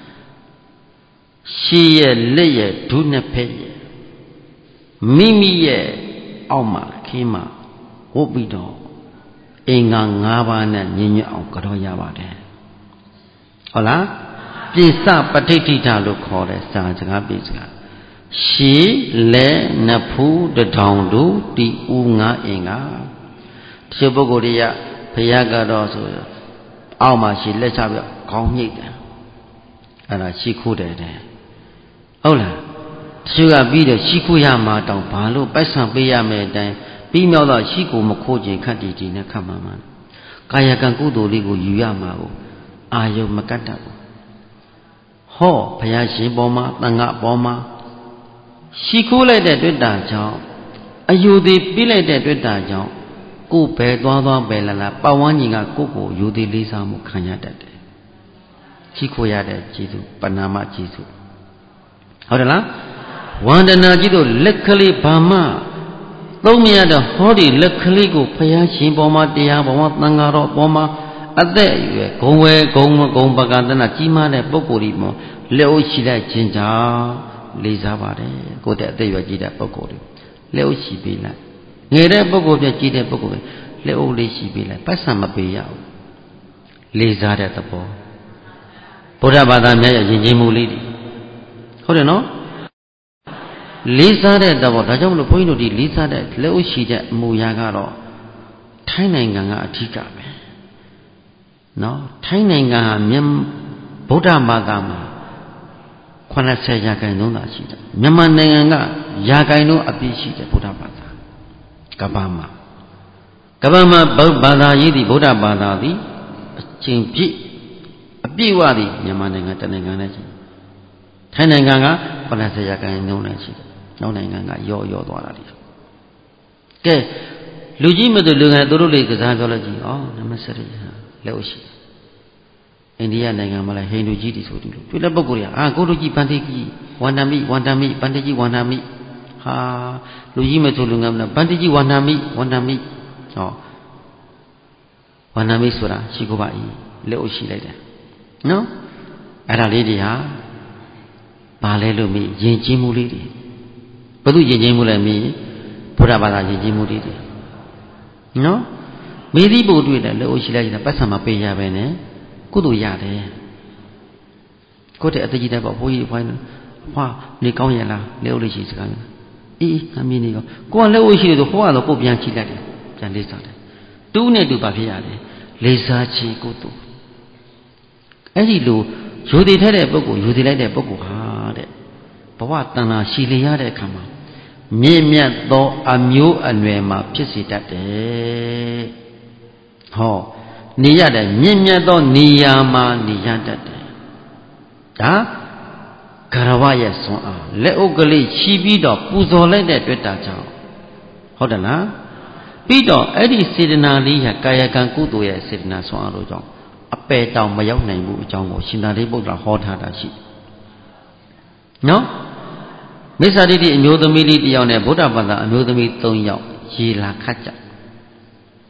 ရှေရဲ့လက်ရဲ့ဒုနှစ်ဖက်ရဲ့မိမိရဲ့အောက်မှာခင်းမှာဝုတ်ပြီးတော့အင်္ဂါ၅ပါးနဲ့ညင်ညွတ်အောင်ကြောရပါတယ်ဟုတ်လားပြင်စပဋိတိထလို့ခေါ်တယ်စာစကားပြစကားရှေလက်နှစ်ဖူးတတောင်တို့တီဦးငါးအင်္ဂါတချို့ပုဂ္ဂိုလ်တွေကဘုရားကတော့ဆိုအောက်မှာရှေလက်ချပြီးခေါင်းညိတ်တယ်အဲ့ဒါရှေခိုးတယ်တဲ့ဟုတ်လားတချို့ကပြီးတော့ရှေခိုးရမှာတောင်ဘာလို့ပိုက်ဆံပေးရမယ်အတိုင်းပြီးမြောက်တော့ရှေကိုမခိုးခြင်းခတ်တည်တည်နဲ့ခတ်မှမှန်ကာယကံကုသိုလ်လေးကိုယူရမှာကိုအာယုံမကတ်တတ်ဘူးဟောဘုရားရှင်ပေါ်မှာတန်ခါပေါ်မှာရှေခိုးလိုက်တဲ့တွေ့တာကြောင့်အယူသေးပြီးလိုက်တဲ့တွေ့တာကြောင့်ကိုယ်ပဲသွားသွားပဲလာလာပတ်ဝန်းကျင်ကကိုယ့်ကိုယူသေးလေးစားမှုခံရတတ်တယ်ရှိခိုးရတဲ့ကျေးဇူးပဏာမကျေးဇူးဟုတ်တယ်လားဝန္ဒနာကြီးတို့လက်ကလေးဘာမှသုံးမရတဲ့ဟောဒီလက်ကလေးကိုဘုရားရှင်ပေါ်မှာတရားပေါ်မှာသံဃာတော်ပေါ်မှာအသက်အရွယ်ဂုံဝဲဂုံဂုံပကတနာကြီးမားတဲ့ပုဂ္ဂိုလ်ဒီမှာလက်အုပ်ရှိတဲ့ခြင်းကြောင့်လေးစားပါတယ်ကိုယ်တဲ့အသက်အရွယ်ကြီးတဲ့ပုဂ္ဂိုလ်တွေလက်အုပ်ရှိပေးလိုက်ငယ်တဲ့ပုဂ္ဂိုလ်ပြကြီးတဲ့ပုဂ္ဂိုလ်ပဲလက်အုပ်လေးရှိပေးလိုက်ပတ်စံမပေးရဘူးလေးစားတဲ့သဘောဗုဒ္ဓဘာသာများရဲ့ယဉ်ကျေးမှုလေးတွေဟုတ်တယ်နော်လေးစားတဲ့သဘောဒါကြောင့်မလို့ဘုန်းကြီးတို့ဒီလေးစားတဲ့လက်အုပ်ရှိတဲ့အမူအရာကတော့ထိုင်းနိုင်ငံကအထူးကပဲနော်ထိုင်းနိုင်ငံဟာမြန်မာဗုဒ္ဓဘာသာမှာခုနစ်ဆယ်ရာခိုင်နှုန်းသာရှိတယ်မြန်မာနိုင်ငံကရာခိုင်နှုန်းအပြည့်ရှိတယ်ဗုဒ္ဓဘာသာကမ္ဘာမှာကမ္ဘာမှာဗုဒ္ဓဘာသာရေးသည်ဗုဒ္ဓဘာသာသည်အချင်းပြည့်အပြည့်ဝသည်မြန်မာနိုင်ငံတနိုင်ငံနဲ့ရှိထိုင်းနိုင်ငံကခုနစ်ဆယ်ရာခိုင်နှုန်းနဲ့ရှိတယ်နောက်နိုင်ငံကရော့ရော့သွားတာဒီကဲလူကြီးမတို့လူငယ်တို့လေးကစားပြောလိုက်ကြည့်ဩနမစရိဟာလက်ရှိအိန္ဒိယနိုင်ငံမှာလည်းဟိန္ဒူကြီးတွေဆိုတူလို့တွေ့တဲ့ပုဂ္ဂိုလ်တွေကအာကိုတို့ကြီးပန္တိကြီးဝန္ဒမိဝန္ဒမိပန္တိကြီးဝန္ဒမိဟာလူကြီးမဆိုလူငယ်မလားပန္တိကြီးဝန္ဒမိဝန္ဒမိဟောဝန္ဒမိဆိုတာရှိခိုးပါ၏လက်အုပ်ရှိလိုက်တယ်နော်အဲ့ဒါလေးတွေဟာဘာလဲလို့မေးယဉ်ကျေးမှုလေးတွေဘယ်သူယဉ်ကျေးမှုလဲမေးဘုရားဘာသာယဉ်ကျေးမှုလေးတွေနော်မေးသီးဖို့တွေ့တယ်လက်အုပ်ရှိလိုက်ရင်ပတ်စံမပေးရပဲနဲ့ကုသိုလ်ရတယ်ကိုယ့်တဲ့အတကြီးတဲ့ပေါ့ဘိုးကြီးဘွားကြီးဟွာနေကောင်းရလားလက်အုပ်လေးရှိစကားအေးအမင်းနေကောကိုကလက်အုပ်ရှိလို့ဟိုကတော့ကိုပြန်ချိလိုက်တယ်ပြန်လေးစားတယ်တူးနဲ့တူပါဖြစ်ရတယ်လေးစားချီကုသိုလ်အဲ့ဒီလိုယူတည်ထားတဲ့ပုဂ္ဂိုလ်ယူတည်လိုက်တဲ့ပုဂ္ဂိုလ်ဟာတဲ့ဘဝတဏ္ဍာရှည်လျရတဲ့အခါမှာမြင့်မြတ်သောအမျိုးအနွယ်မှာဖြစ်စေတတ်တယ်ဟောနေရတဲ့မြင့်မြတ်သောနေရာမှာနေရတတ်တယ်ဒါဂရဝရဲ့ဆွမ်းအားလက်အုပ်ကလေးချီပြီးတော့ပူဇော်လိုက်တဲ့တွေ့တာကြောင့်ဟုတ်တယ်လားပြီးတော့အဲ့ဒီစေတနာလေးဟာကာယကံကုသိုလ်ရဲ့စေတနာဆွမ်းအားတို့ကြောင့်အပယ်တောင်မရောက်နိုင်ဘူးအကြောင်းကိုရှင်သာရိပုတ္တရာဟောထားတာရှိနော်မိစ္ဆာဒိဋ္ဌိအမျိုးသမီးလေးတစ်ယောက်နဲ့ဗုဒ္ဓဘာသာအမျိုးသမီးသုံးယောက်ရေလာခတ်ကြ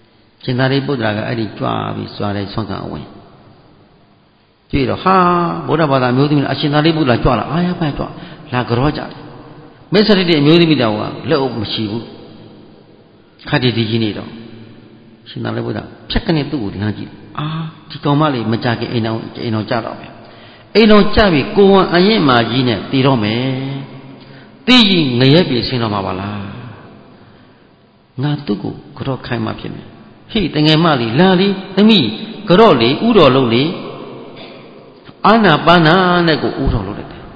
ရှင်သာရိပုတ္တရာကအဲ့ဒီကြွားပြီးစွာတဲ့ဆွမ်းခံအဝင်ကြည့်တော့ဟာဗုဒ္ဓဘာသာမျိုးသမီးအရှင်သာရိပုတ္တရာကြွလာအာရပိုက်ကြွလာကြောကြတယ်မစ္စရိတ္တအမျိုးသမီးတော်ကလက်အုပ်မရှိဘူးခါတည်တည်ကြီးနေတော့ရှင်သာရိပုတ္တရာဖြတ်ကနေသူ့ကိုလမ်းကြည့်အာဒီကောင်မလေးမကြခင်အိမ်တော်အိမ်တော်ကြတော့ပဲအိမ်တော်ကြပြီကိုဝန်အရင်မာကြီးနဲ့တည်တော့မယ်တီးကြီးငရဲပြေဆင်းတော့မှာပါလားငါသူ့ကိုကြောခိုင်းမှဖြစ်မယ်ဟေ့တငယ်မလေးလာလေးသမီးကြောလေးဥတော်လုံးလေးအာနာပါနာနဲ့ကိုဥတော်လုံးလိုက်တယ်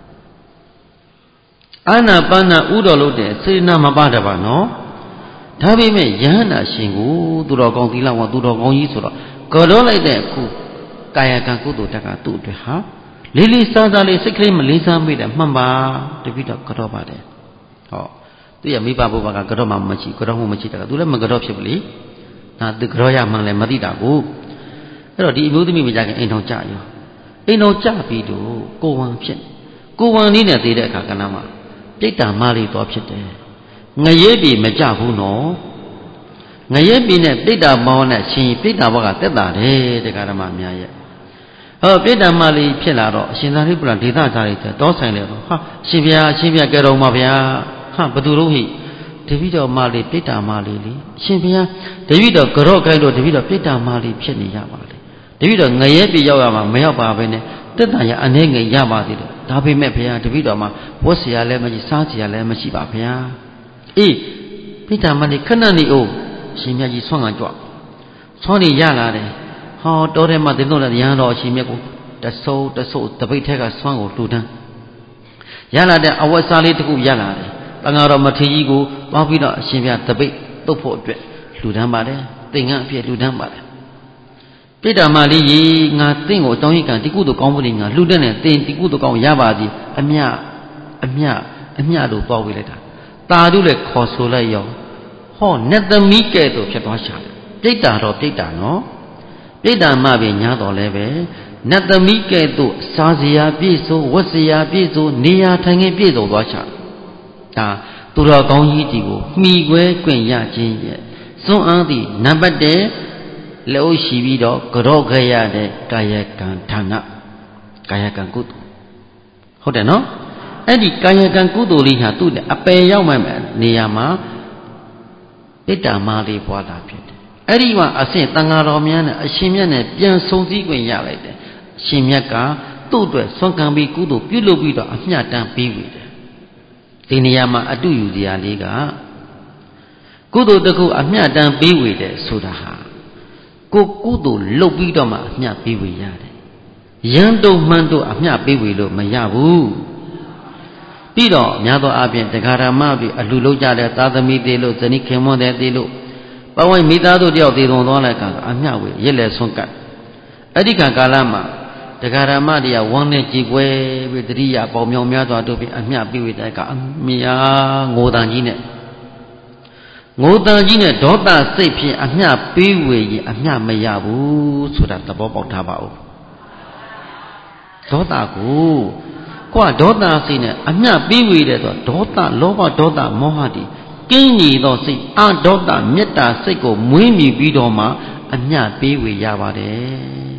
အာနာပါနာဥတော်လုံးတဲ့စေနာမပါတပါနော်ဒါပေမဲ့ယဟန္တာရှင်ကိုသူတော်ကောင်းသီလဝါသူတော်ကောင်းကြီးဆိုတော့ကြောလိုက်တဲ့အခုကာယကံကုသိုလ်တက်ကသူ့အတွက်ဟာလေးလေးစားစားလေးစိတ်ကလေးမလေးစားမိတယ်မှန်ပါတပိတော့ကြောပါတယ်ဟောသူရမိဘဘုရားကကြောမှမရှိကြောမှမရှိတာကသူလည်းမကြောဖြစ်ဘူးလေဒါသူကြောရမှန်လည်းမသိတာကိုအဲ့တော့ဒီအမျိုးသမီးမကြခင်အိမ်ထောင်ကြရောအိမ်တော်ကြပြီးတော့ကိုဝန်ဖြစ်ကိုဝန်လေးနဲ့သေးတဲ့အခါကဏ္ဍမှာပြိတ္တာမလေးတော်ဖြစ်တယ်ငရဲပြီမကြဘူးနော်ငရဲပြီနဲ့ပြိတ္တာမောနဲ့ရှင်ပြိတ္တာဘောကတက်တာတယ်တရားဓမ္မများရဲ့ဟောပြိတ္တာမလေးဖြစ်လာတော့အရှင်သာရိပုတ္တရာဒေသစားတွေတောဆိုင်လေတော့ဟာရှင်ဗျာရှင်ဗျာကြတော်မှာဗျာဟာဘသူတို့ဟိတပိတော်မလေးပြိတ္တာမလေးလေရှင်ဗျာတပိတော်ကြော့ခိုင်းတော့တပိတော်ပြိတ္တာမလေးဖြစ်နေရပါလေတပိတော့ငရဲပြေရောက်ရမှာမရောက်ပါပဲနဲ့တက်တန်ရအနေငယ်ရပါသေးတယ်ဒါပေမဲ့ဘုရားတပိတော်မှာဝတ်เสียလည်းမရှိစားเสียလည်းမရှိပါဗျာအေးပိဋကမလေးခဏနေအောင်ရှင်မြတ်ကြီးဆွမ်းကကြွဆွမ်းနေရလာတယ်ဟောတော်ထဲမှာတင်တော့လည်းရဟန်းတော်အရှင်မြတ်ကိုတဆုပ်တဆုပ်တပိတ်ထက်ကဆွမ်းကိုလှူဒန်းရလာတဲ့အဝတ်စားလေးတစ်ခုရလာတယ်တန်ဃာတော်မထေရကြီးကိုသွားပြီးတော့အရှင်မြတ်တပိတ်တုတ်ဖို့အတွက်လှူဒန်းပါတယ်သင်္ကန်းအဖြစ်လှူဒန်းပါတယ်ပိဋကမလေးကြီးငါသင်ကိုအကြောင်းကြီးကံဒီကုသိုလ်ကောင်းမှုတွေငါလှူဒန်းတယ်သင်ဒီကုသိုလ်ကောင်းရပါသည်အမြအမြအမြလို့သွားဝေးလိုက်တာတာတို့လည်းခေါ်ဆိုလိုက်ရောဟောနတ်သမီးကဲ့သို့ဖြစ်သွားရှာတယ်ပြိတ္တာတော့ပြိတ္တာနော်ပြိတ္တာမပဲညာတော်လည်းပဲနတ်သမီးကဲ့သို့စားစရာပြည့်စုံဝတ်စရာပြည့်စုံနေရာထိုင်ခင်းပြည့်စုံသွားရှာဒါသူတော်ကောင်းကြီးဒီကိုမှီခွဲခွင့်ရခြင်းရဲ့စွန့်အားသည့်နံပါတ်တစ်လက်အုပ်ရှိပြီးတော့ကြော့ခရတဲ့ကာယကံဌာနကာယကံကုသိုလ်ဟုတ်တယ်နော်အဲ့ဒီကာယကံကုသိုလ်လေးဟာသူ့အပယ်ရောက်မှနေရာမှာပိဋ္ဌာမလေးပွားတာဖြစ်တယ်အဲ့ဒီမှာအဆင့်တန်ဃာတော်များနဲ့အရှင်မြတ်နဲ့ပြန်ဆုံစည်းခွင့်ရလိုက်တယ်အရှင်မြတ်ကသူ့အတွက်ဆွမ်းခံပြီးကုသိုလ်ပြုလုပ်ပြီးတော့အမျှတမ်းပေးဝေတယ်ဒီနေရာမှာအတုယူစရာလေးကကုသိုလ်တစ်ခုအမျှတမ်းပေးဝေတယ်ဆိုတာဟာကိုကုသိုလ်လုပ်ပြီးတော့မှအမျှပေးဝေရတယ်ရန်တုံမှန်တို့အမျှပေးဝေလို့မရဘူးပြီးတော့များသောအားဖြင့်တရားဓမ္မပြီးအလှလုပ်ကြတဲ့သာသမီသေးလို့ဇနီးခင်မွန်းတဲ့သေးလို့ပဝိုင်းမိသားစုတယောက်သေးသွန်သွားလိုက်ကအမျှဝေရက်လက်ဆွန့်ကပ်အဲ့ဒီကကာလမှာတရားဓမ္မတွေကဝန်းနဲ့ကြည်ပွဲပြီးတတိယပေါမြောင်များစွာတို့ပြီးအမျှပေးဝေတဲ့ကအမြာငိုတန်ကြီးနဲ့ငိုတန်ကြီးနဲ့ဒေါသစိတ်ဖြင့်အမျှပေးဝေရင်အမျှမရဘူးဆိုတာသဘောပေါက်ထားပါဦးဒေါသကိုကွာဒေါသစိတ်နဲ့အမျှပေးဝေတဲ့ဆိုဒေါသလောဘဒေါသမောဟတိကင်းညီသောစိတ်အဒေါသမေတ္တာစိတ်ကိုမွေးမြူပြီးတော့မှအမျှပေးဝေရပါတယ်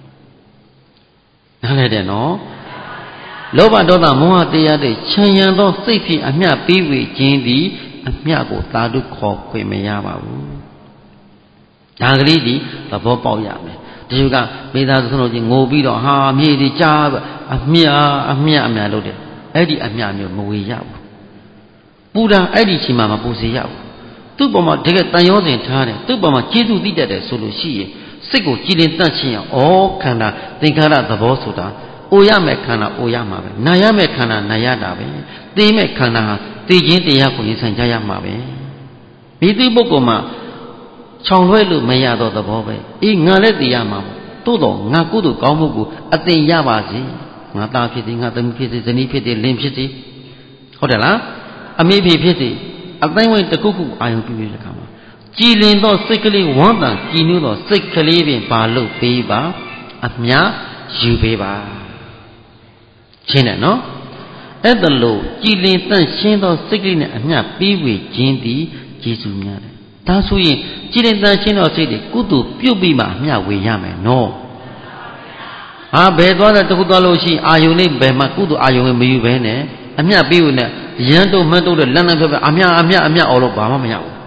နားလည်တယ်နော်လောဘဒေါသမောဟတရားတွေခြံရံသောစိတ်ဖြင့်အမျှပေးဝေခြင်းသည်အမျှကိုသာဓုခေါ်ခွင့်မရပါဘူးဒါကလေးဒီသဘောပေါက်ရမယ်ဒီကမိသားစုဆုံးလို့ချင်းငိုပြီးတော့ဟာမြေဒီကြားအမျှအမျှအမျှလုပ်တယ်အဲ့ဒီအမျှမျိုးမဝေရဘူးပူတာအဲ့ဒီချိန်မှာမပူစေရဘူးသူ့ပေါ်မှာတကယ်တန်ရောစင်ထားတယ်သူ့ပေါ်မှာကျေးဇူးသိတတ်တယ်ဆိုလို့ရှိရင်စိတ်ကိုကြည်လင်တန့်ရှင်းအောင်ဩခန္ဓာသင်္ခါရသဘောဆိုတာအိုရမဲ့ခန္ဓာအိုရမှာပဲနာရမဲ့ခန္ဓာနာရတာပဲသိမဲ့ခန္ဓာဟာသိခြင်းတရားကိုရင်ဆိုင်ကြရမှာပဲမိသိပုဂ္ဂိုလ်မှာခြောင်လွှဲလို့မရတော့သဘောပဲအေးငါလည်းသိရမှာတိုးတော့ငါကုသိုလ်ကောင်းမှုကိုအသိရပါစေငါသားဖြစ်စေငါသမီးဖြစ်စေဇနီးဖြစ်စေလင်ဖြစ်စေဟုတ်တယ်လားအမေဖေဖြစ်စေအတိုင်းဝိုင်းတစ်ခုခုအာယုံပြုပြီးတဲ့အခါမှာကြည်လင်သောစိတ်ကလေးဝမ်းသာကြည်နူးသောစိတ်ကလေးပင်ဘာလို့ပေးပါအမြယူပေးပါရှင်းတယ်နော်အဲ့ဒါလို့ကြည်လင်တန့်ရှင်းသောစိတ်ကလေးနဲ့အမြပေးဝေခြင်းသည်ကျေးဇူးများတယ်ဒါဆိုရင်ကြည်လင်တန်ရှင်းသောစိတ်တွေကုသိုလ်ပြုတ်ပြီးမှမျှဝေရမယ်နော်ဟာဘယ်သွားတဲ့တခုသွားလို့ရှိရင်အာယုန်လေးဘယ်မှာကုသိုလ်အာယုန်လေးမယူဘဲနဲ့အမျှပေးဝင်နဲ့ရန်တုံမှန်းတုံတဲ့လမ်းလမ်းဖြတ်ဖြတ်အမျှအမျှအမျှအောင်လို့ဘာမှမရဘူး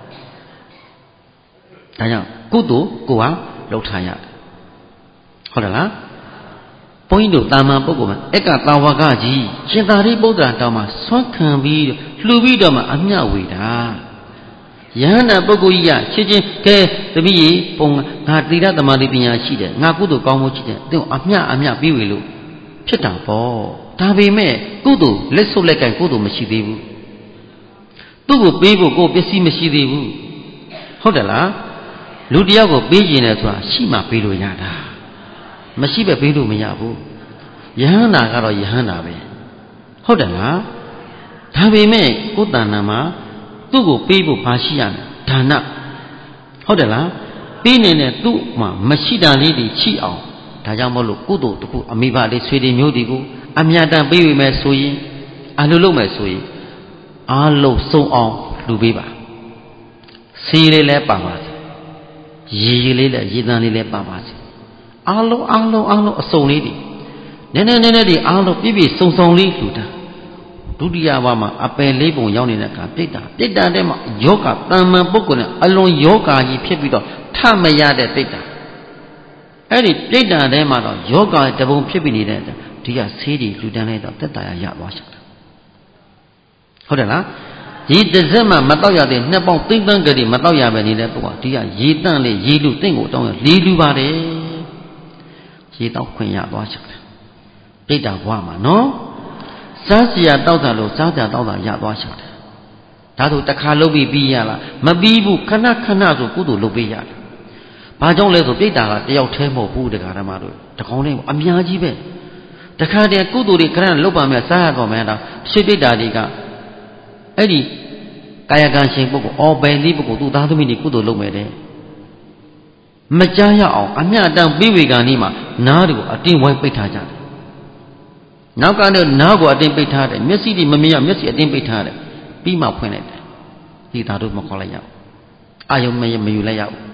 ဒါကြောင့်ကုသိုလ်ကိုဟာလှုပ်ထားရတယ်ဟုတ်တယ်လားဘုန်းကြီးတို့တာမန်ပုဂ္ဂိုလ်မှာအက္ကတာဝကကြီးရှင်သာရိပုတ္တရာတောင်မှဆွမ်းခံပြီးလှူပြီးတော့မှအမျှဝေတာယဟန္တာပုဂ္ဂိုလ်ကြီးကချင်းချင်းကဲတပည့်ကြီးပုံငါသီလသမာဓိပညာရှိတယ်ငါကုသိုလ်ကောင်းမှုရှိတယ်သူအမျှအမျှပြီးဝေလို့ဖြစ်တာပေါ့ဒါပေမဲ့ကုသိုလ်လက်ဆုပ်လက်ကင်ကုသိုလ်မရှိသေးဘူးသူ့ကိုပေးဖို့ကိုယ်ပစ္စည်းမရှိသေးဘူးဟုတ်တယ်လားလူတယောက်ကိုပေးခြင်းလဲဆိုတာရှိမှပေးလို့ရတာမရှိပဲပေးလို့မရဘူးယဟန္တာကတော့ယဟန္တာပဲဟုတ်တယ်လားဒါပေမဲ့ကိုယ်တဏ္ဍာမှာသူ့ကိုပေးဖို့ဘာရှိရလဲဒါနဟုတ်တယ်လားပေးနေတဲ့သူ့မှာမရှိတာလေးတွေချိအောင်ဒါကြောင့်မို့လို့ကုသိုလ်တစ်ခုအမိဘလေးဆွေတွေမျိုးတွေကိုအမြတ်တမ်းပေးဝေမယ်ဆိုရင်အလိုလုပ်မယ်ဆိုရင်အားလုံးစုံအောင်လှူပေးပါစီလေးလည်းပါပါစေရေရေလေးလည်းရေတန်းလေးလည်းပါပါစေအားလုံးအားလုံးအားလုံးအစုံလေးတွေနည်းနည်းနည်းနည်းတွေအားလုံးပြည့်ပြည့်စုံစုံလေးလှူတာဒုတိယဘမှာအပယ်လေးပုံရောက်နေတဲ့အခါပြိတ္တာပြိတ္တာတဲ့မှာယောဂတန်မှန်ပုဂ္ဂိုလ်နဲ့အလွန်ယောဂကြီးဖြစ်ပြီးတော့ထမရတဲ့ပြိတ္တာအဲ့ဒီပြိတ္တာထဲမှာတော့ယောဂတပုံဖြစ်ပြီးနေတဲ့ဒီကဆေးတွေလူတန်းလိုက်တော့တက်တာရသွားရှာတာဟုတ်တယ်လားရေတစ်စက်မှမတော့ရတဲ့နှစ်ပေါင်းသိမ့်တန်းကြိမတော့ရပဲနေတဲ့ပုဂ္ဂိုလ်ဒီကရေတန့်လေးရေလူတင့်ကိုတောင်းရလေးလူပါတယ်ရေတော့ခွင့်ရသွားရှာတာပြိတ္တာဘဝမှာနော်စားစရာတောက်တာလို့စားကြတောက်တာရသွားရှာတယ်ဒါဆိုတစ်ခါလုပ်ပြီးပြီးရလားမပြီးဘူးခဏခဏဆိုကုသိုလ်လုပ်ပေးရတယ်ဘာကြောင့်လဲဆိုပြိတ္တာကတယောက်တည်းမဟုတ်ဘူးတရားဓမ္မတို့တကောင်းလေးအများကြီးပဲတခါတည်းကုသိုလ်တွေခဏလုပ်ပါမယ်စားရတော့မယ်တော့ရှိပြိတ္တာတွေကအဲ့ဒီကာယကံရှင်ပုဂ္ဂိုလ်အော်ဘယ်နည်းပုဂ္ဂိုလ်သူသားသမီးတွေကုသိုလ်လုပ်မယ်တဲ့မကြားရအောင်အမျှတမ်းပြီးဝေကံនេះမှာနားတွေကိုအတင်းဝိုင်းပိတ်ထားကြတယ်နောက်ကနေနားကိုအတင်းပိတ်ထားတယ်မျက်စိတွေမမြင်ရမျက်စိအတင်းပိတ်ထားတယ်ပြီးမှဖွင့်လိုက်တယ်ဒီသာတို့မခေါ်လိုက်ရဘူးအာယုံမမယူလိုက်ရဘူး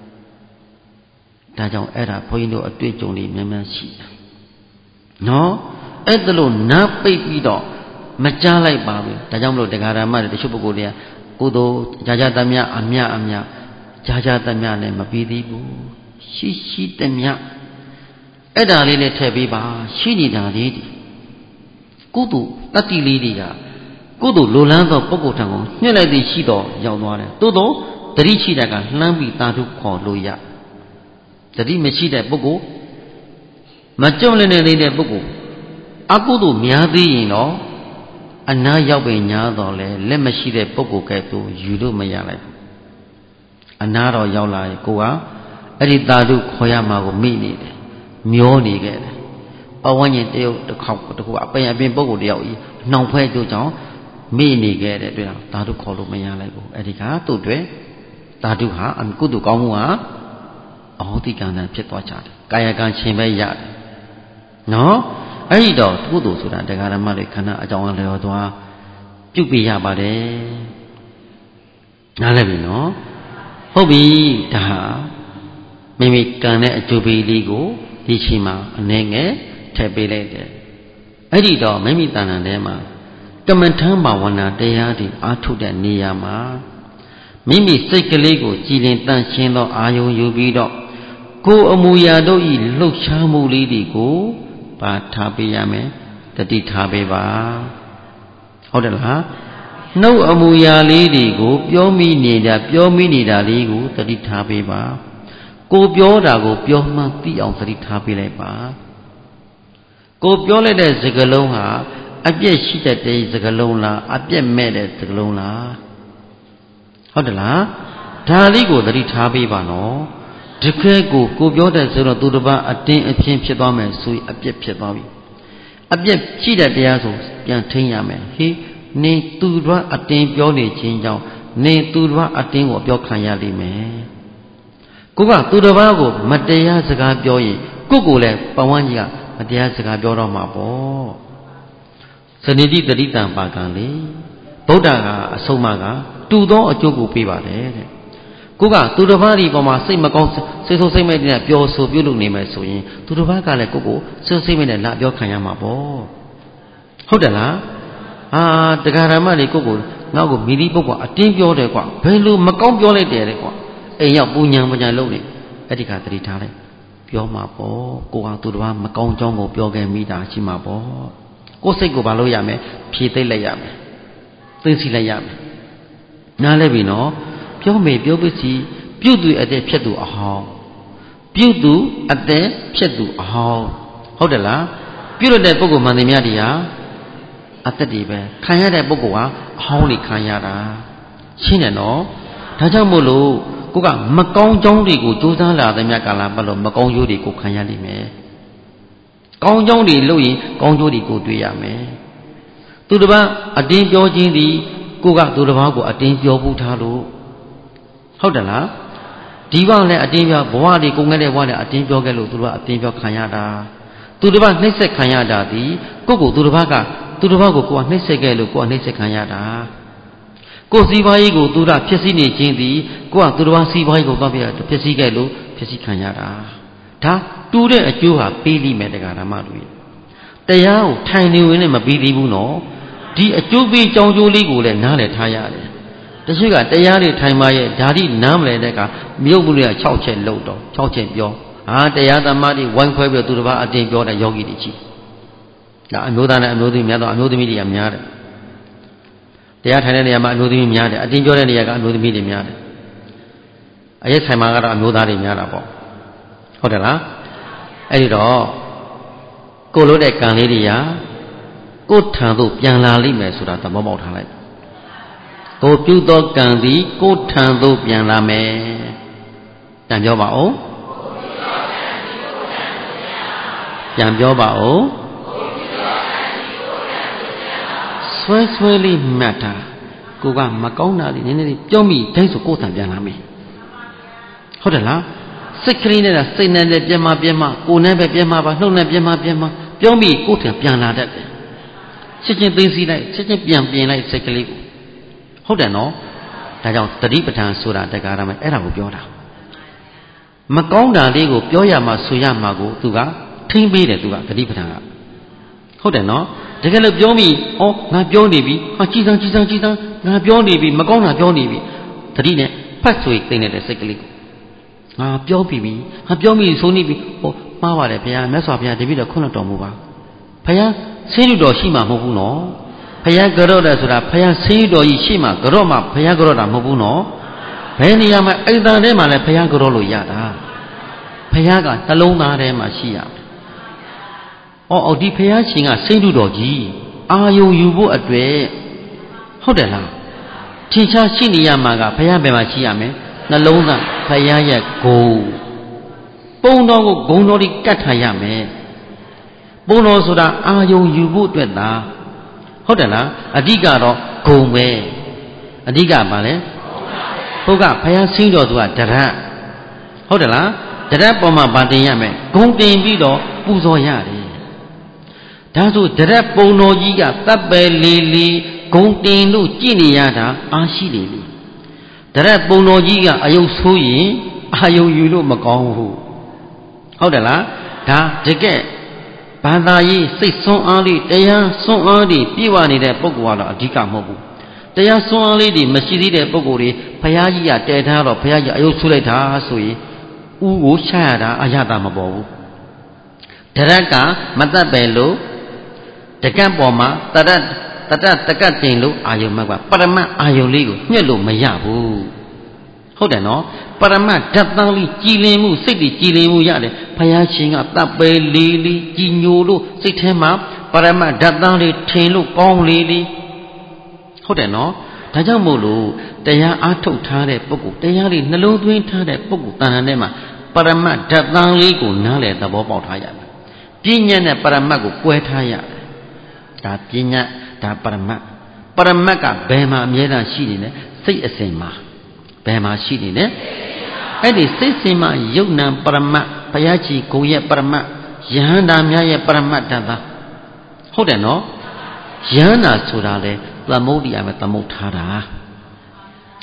ဒါကြောင့်အဲ့ဒါဘုန်းကြီးတို့အတွေ့အကြုံတွေများများရှိတယ်နော်အဲ့ဒါလို့နားပိတ်ပြီးတော့မကြားလိုက်ပါဘူးဒါကြောင့်မလို့တရားဓမ္မတွေတချို့ပုဂ္ဂိုလ်တွေကကုသိုလ်ကြာကြာတမျှအမြအမြကြာကြာတမျှလည်းမပြီးသေးဘူးရှိရှိတမျှအဲ့ဒါလေးနဲ့ထည့်ပေးပါရှိနေတာလေးတွေကုသိုလ်တတ္တိလေးတွေကကုသိုလ်လိုလန်းသောပုဂ္ဂိုလ်ထံကိုညှက်လိုက်သည်ရှိတော့ရောက်သွားတယ်သို့တော့တတိရှိတာကလှမ်းပြီးတာထုခေါ်လို့ရတတိမရှိတဲ့ပုဂ္ဂိုလ်မကြုံလည်းနေတဲ့ပုဂ္ဂိုလ်အကုသိုလ်များသေးရင်တော့အနာရောက်ပင်ညာတော့လေလက်မရှိတဲ့ပုဂ္ဂိုလ်ကဲ့သို့ယူလို့မရလိုက်ဘူးအနာတော့ရောက်လာရင်ကိုကအဲ့ဒီတာထုခေါ်ရမှာကိုမိနေတယ်မျောနေခဲ့တယ်ပဝန်းကျင်တယောက်တစ်ခေါက်တစ်ခုအပင်အပင်ပုဂ္ဂိုလ်တယောက်ကြီးနှောင်ဖဲကြိုးကြောင့်မိနေခဲ့တဲ့တွေ့တော့ဓာတုခေါ်လို့မရလိုက်ဘူးအဲ့ဒီကသူ့အတွက်ဓာတုဟာအကုသိုလ်ကောင်းမှုဟာအဟောတိကံတန်ဖြစ်သွားကြတယ်ကာယကံရှင်ပဲရတယ်နော်အဲ့ဒီတော့ကုသိုလ်ဆိုတာတရားဓမ္မတွေခန္ဓာအကြောင်းအလျော်သွားပြုပြရပါတယ်နားလည်ပြီနော်ဟုတ်ပြီဒါဟာမိမိကံတဲ့အကျိုးပေးလေးကိုဒီချိန်မှာအနေငယ်ထည့်ပေးလိုက်တယ်အဲ့ဒီတော့မိမိတဏ္ဍာထဲမှာကမ္မထမ်းဘာဝနာတရားတွေအားထုတ်တဲ့နေရာမှာမိမိစိတ်ကလေးကိုကြည်လင်တန့်ရှင်းသောအာယုံယူပြီးတော့ကိုယ်အမူအရာတို့ဤလှုပ်ရှားမှုလေးတွေကိုပါထားပေးရမယ်တတိထားပေးပါဟုတ်တယ်လားနှုတ်အမူအရာလေးတွေကိုပြောမိနေတာပြောမိနေတာလေးကိုတတိထားပေးပါကိုပြောတာကိုပြောမှန်းသိအောင်သတိထားပေးလိုက်ပါကိုပြောလိုက်တဲ့စကားလုံးဟာအပြည့်ရှိတတ်တဲ့စကားလုံးလားအပြည့်မဲ့တဲ့စကားလုံးလားဟုတ်တယ်လားဒါလေးကိုသတိထားပေးပါနော်တကယ်ကိုကိုပြောတဲ့ဆိုတော့သူတစ်ပါးအတင်းအပြင်းဖြစ်သွားမယ်ဆိုရင်အပြည့်ဖြစ်သွားပြီအပြည့်ရှိတဲ့တရားဆိုပြန်ထိန်းရမယ်ဟေးနေသူတစ်ပါးအတင်းပြောနေခြင်းကြောင့်နေသူတစ်ပါးအတင်းကိုပြောခံရလိမ့်မယ်ကိုကသူတစ်ပါးကိုမတရားစကားပြောရင်ကိုကိုလည်းပဝန်းကြီးကမတရားစကားပြောတော့မှာပေါ့စနေတိတတိတံပါကံလေဗုဒ္ဓကအဆုံးအမကတူသောအကျိုးကိုပေးပါတယ်တဲ့ကိုကသူတစ်ပါးဒီပေါ်မှာစိတ်မကောင်းစိတ်ဆိုးစိတ်မဲ့တဲ့ပျော်ဆိုပြုလုပ်နေမယ်ဆိုရင်သူတစ်ပါးကလည်းကိုကိုစိတ်စိတ်မဲ့နဲ့လာပြောခံရမှာပေါ့ဟုတ်တယ်လားအာတရားဓမ္မတွေကိုကိုငါ့ကိုမိသည့်ပုဂ္ဂိုလ်အတင်းပြောတယ်ကွာဘယ်လိုမကောင်းပြောလိုက်တယ်တဲ့ကွာအိမ်ရောက်ပူညာပညာလုပ်နေအဲ့ဒီကသတိထားလိုက်ပြောမှာပေါ့ကိုကသူတစ်ပါးမကောင်းကြောင်းကိုပြောခဲ့မိတာရှိမှာပေါ့ကိုယ်စိတ်ကိုဘာလို့ရမယ်ဖြေသိမ့်လိုက်ရမယ်သိသိလိုက်ရမယ်နားလဲပြီနော်ပြောမေပြောပစ္စည်းပြုတ်သူအသက်ဖြစ်သူအဟောင်းပြုတ်သူအသက်ဖြစ်သူအဟောင်းဟုတ်တယ်လားပြုတ်တဲ့ပုဂ္ဂိုလ်မှန်တယ်များတရားအသက်တွေပဲခံရတဲ့ပုဂ္ဂိုလ်ဟာအဟောင်းတွေခံရတာရှင်းတယ်နော်ဒါကြောင့်မို့လို့ကိုကမကောင်းကြောင်းတွေကိုကြိုးစားလာတဲ့မြတ်ကာလပတ်လို့မကောင်းကျိုးတွေကိုခံရလိမ့်မယ်ကောင်းကြောင်းတွေလုပ်ရင်ကောင်းကျိုးတွေကိုတွေ့ရမယ်သူတစ်ပါးအတင်းပြောခြင်းသည်ကိုကသူတစ်ပါးကိုအတင်းပြောဘူးထားလို့ဟုတ်တယ်လားဒီဘဝလည်းအတင်းပြောဘဝတွေကိုငဲတဲ့ဘဝလည်းအတင်းပြောခဲ့လို့သူတို့ကအတင်းပြောခံရတာသူတစ်ပါးနှိမ့်ဆက်ခံရတာဒီကိုကိုသူတစ်ပါးကသူတစ်ပါးကိုကိုကနှိမ့်ဆက်ခဲ့လို့ကိုကနှိမ့်ဆက်ခံရတာကိုစီးပွားရေးကိုသူကဖြစ်စည်းနေခြင်းသည်ကိုကသူတစ်ပါးစီးပွားရေးကိုတော့ပြဖြစ်စည်းခဲ့လို့ဖြစ်စည်းခံရတာဒါတူတဲ့အကျိုးဟာပေးလိမ့်မယ်တရားဓမ္မတို့တရားကိုထိုင်နေဝင်နဲ့မပြီးသေးဘူးနော်ဒီအကျိုးပေးကြောင်းကျိုးလေးကိုလည်းနားလည်ထားရတယ်တချို့ကတရားတွေထိုင်မှရဲ့ဓာတိနားမလဲတဲ့ကမြုပ်မှုတွေက၆ချက်လုံးတော့၆ချက်ပြောဟာတရားသမားတွေဝိုင်းခွဲပြီးသူတစ်ပါးအတင်ပြောတဲ့ယောဂီတွေရှိဒါအမျိုးသားနဲ့အမျိုးသမီးများတော့အမျိုးသမီးတွေကများတယ်တရားထိုင်တဲ့နေရာမှာအမျိုးသမီးများတယ်အတင်ပြောတဲ့နေရာကအမျိုးသမီးတွေများတယ်အရေးဆိုင်မှာကတော့အမျိုးသားတွေများတာပေါ့ဟုတ်တယ်လားအဲ့ဒီတော့ကိုလို့တဲ့ကံလေးတွေကကိုထံသို့ပြန်လာလိမ့်မယ်ဆိုတာသဘောပေါက်ထားလိုက်ကိုပြုသောကံသည်ကိုထံသို့ပြန်လာမယ်ပြန်ပြောပါဦးပြန်ပြောပါဦးဆွဲဆွဲလေးမှတ်တာကိုကမကောင်းတာလေးနည်းနည်းလေးပြောမိတိုင်းဆိုကိုထံပြန်လာမယ်ဟုတ်တယ်လားစိတ်ကလေးနဲ့စိတ်နဲ့လည်းပြန်มาပြန်มาကိုယ်နဲ့ပဲပြန်มาပါနှုတ်နဲ့ပြန်มาပြန်มาပြောမိကိုထံပြန်လာတတ်တယ်ချက်ချင်းသိသိလိုက်ချက်ချင်းပြန်ပြင်လိုက်စိတ်ကလေးကိုဟုတ်တယ်နော်ဒါကြောင့်တတိပဋ္ဌာန်ဆိုတာတရားဓမ္မအဲ့ဒါကိုပြောတာမကောင်းတာလေးကိုပြောရမှာဆိုရမှာကိုသူကထိမ့်ပေးတယ်သူကတတိပဋ္ဌာန်ကဟုတ်တယ်နော်တကယ်လို့ပြောမိဩငါပြောနေပြီဟာကြည်စမ်းကြည်စမ်းကြည်စမ်းငါပြောနေပြီမကောင်းတာပြောနေပြီတတိနဲ့ဖတ်ဆိုသိနေတဲ့စိတ်ကလေးကိုငါပြောပြီပြီငါပြောမိဆိုနေပြီဟောမှားပါတယ်ဘုရားမြတ်စွာဘုရားတပည့်တော်ခွင့်လွှတ်တော်မူပါဘုရားဆေးလူတော်ရှိမှမဟုတ်ဘူးနော်ဘုရားကြော့တယ်ဆိုတာဘုရားဆေးတော်ကြီးရှိမှကြော့မှဘုရားကြော့တာမဟုတ်ဘူးနော်ဘယ်နေရာမှာအိမ်သားထဲမှာလည်းဘုရားကြော့လို့ရတာဘုရားကနှလုံးသားထဲမှာရှိရမယ်။အော်ဒီဘုရားရှင်ကစိတ်လူတော်ကြီးအာယုံယူဖို့အတွက်ဟုတ်တယ်လားထင်ရှားရှိနေရမှာကဘုရားဘယ်မှာရှိရမလဲနှလုံးသားဘုရားရဲ့ဂုံပုံတော်ကိုဂုံတော်ကြီးကတ်ထားရမယ်ပုံတော်ဆိုတာအာယုံယူဖို့အတွက်သာဟုတ်တယ်လားအဓိကတော့ဂုံပဲအဓိကဘာလဲဟုတ်ကဘုရားစိတ်တော်သူကတရက်ဟုတ်တယ်လားတရက်ပေါ်မှာဗာတင်ရမယ်ဂုံတင်ပြီးတော့ပူဇော်ရတယ်ဒါဆိုတရက်ပုံတော်ကြီးကတပ်ပယ်လီလီဂုံတင်လို့ကြည်နေရတာအားရှိနေပြီတရက်ပုံတော်ကြီးကအယုတ်ဆိုးရင်အာယုံယူလို့မကောင်းဘူးဟုတ်တယ်လားဒါတကယ်ဘာသာရေးစိတ်ဆွမ်းအားလေးတရားဆွမ်းအားလေးပြည့်ဝနေတဲ့ပုဂ္ဂိုလ်ကတော့အဓိကမဟုတ်ဘူးတရားဆွမ်းအားလေးတွေမရှိသေးတဲ့ပုဂ္ဂိုလ်တွေဘုရားကြီးကတည်ထားတော့ဘုရားကြီးအယုတ်ဆူလိုက်တာဆိုရင်ဥကိုချရတာအရတာမပေါ်ဘူးတရက်ကမတတ်ပဲလို့တကတ်ပေါ်မှာတရတ်တတတကတ်တင်လို့အာယုံမကပရမတ်အာယုံလေးကိုညှက်လို့မရဘူးဟုတ်တယ်နော်ပရမတ်ဓာတ်သားလေးကြည်လင်မှုစိတ်တွေကြည်လင်မှုရတယ်ဘုရားရှင်ကတပ်ပဲလေးလေးကြည်ညိုလို့စိတ်ထဲမှာပရမတ်ဓာတ်သားလေးထင်လို့ကောင်းလေးလေးဟုတ်တယ်နော်ဒါကြောင့်မို့လို့တရားအားထုတ်ထားတဲ့ပုဂ္ဂိုလ်တရားလေးနှလုံးသွင်းထားတဲ့ပုဂ္ဂိုလ်တဏ္ဍာထဲမှာပရမတ်ဓာတ်သားလေးကိုနားလည်သဘောပေါက်ထားရမယ်ပညာနဲ့ပရမတ်ကိုကွဲထားရတယ်ဒါပညာဒါပရမတ်ပရမတ်ကဘယ်မှာအမြဲတမ်းရှိနေလဲစိတ်အစဉ်မှာဘယ်မှာရှိနေလဲအဲ့ဒီစိတ်စဉ်မှာယုတ်နံပရမတ်ဘုရားကြီးကိုရဲ့ပရမတ်ယဟန္တာများရဲ့ပရမတ်တတ်တာဟုတ်တယ်နော်ယဟန္တာဆိုတာလေသမုဒ္ဒရာပဲသမုတ်ထားတာ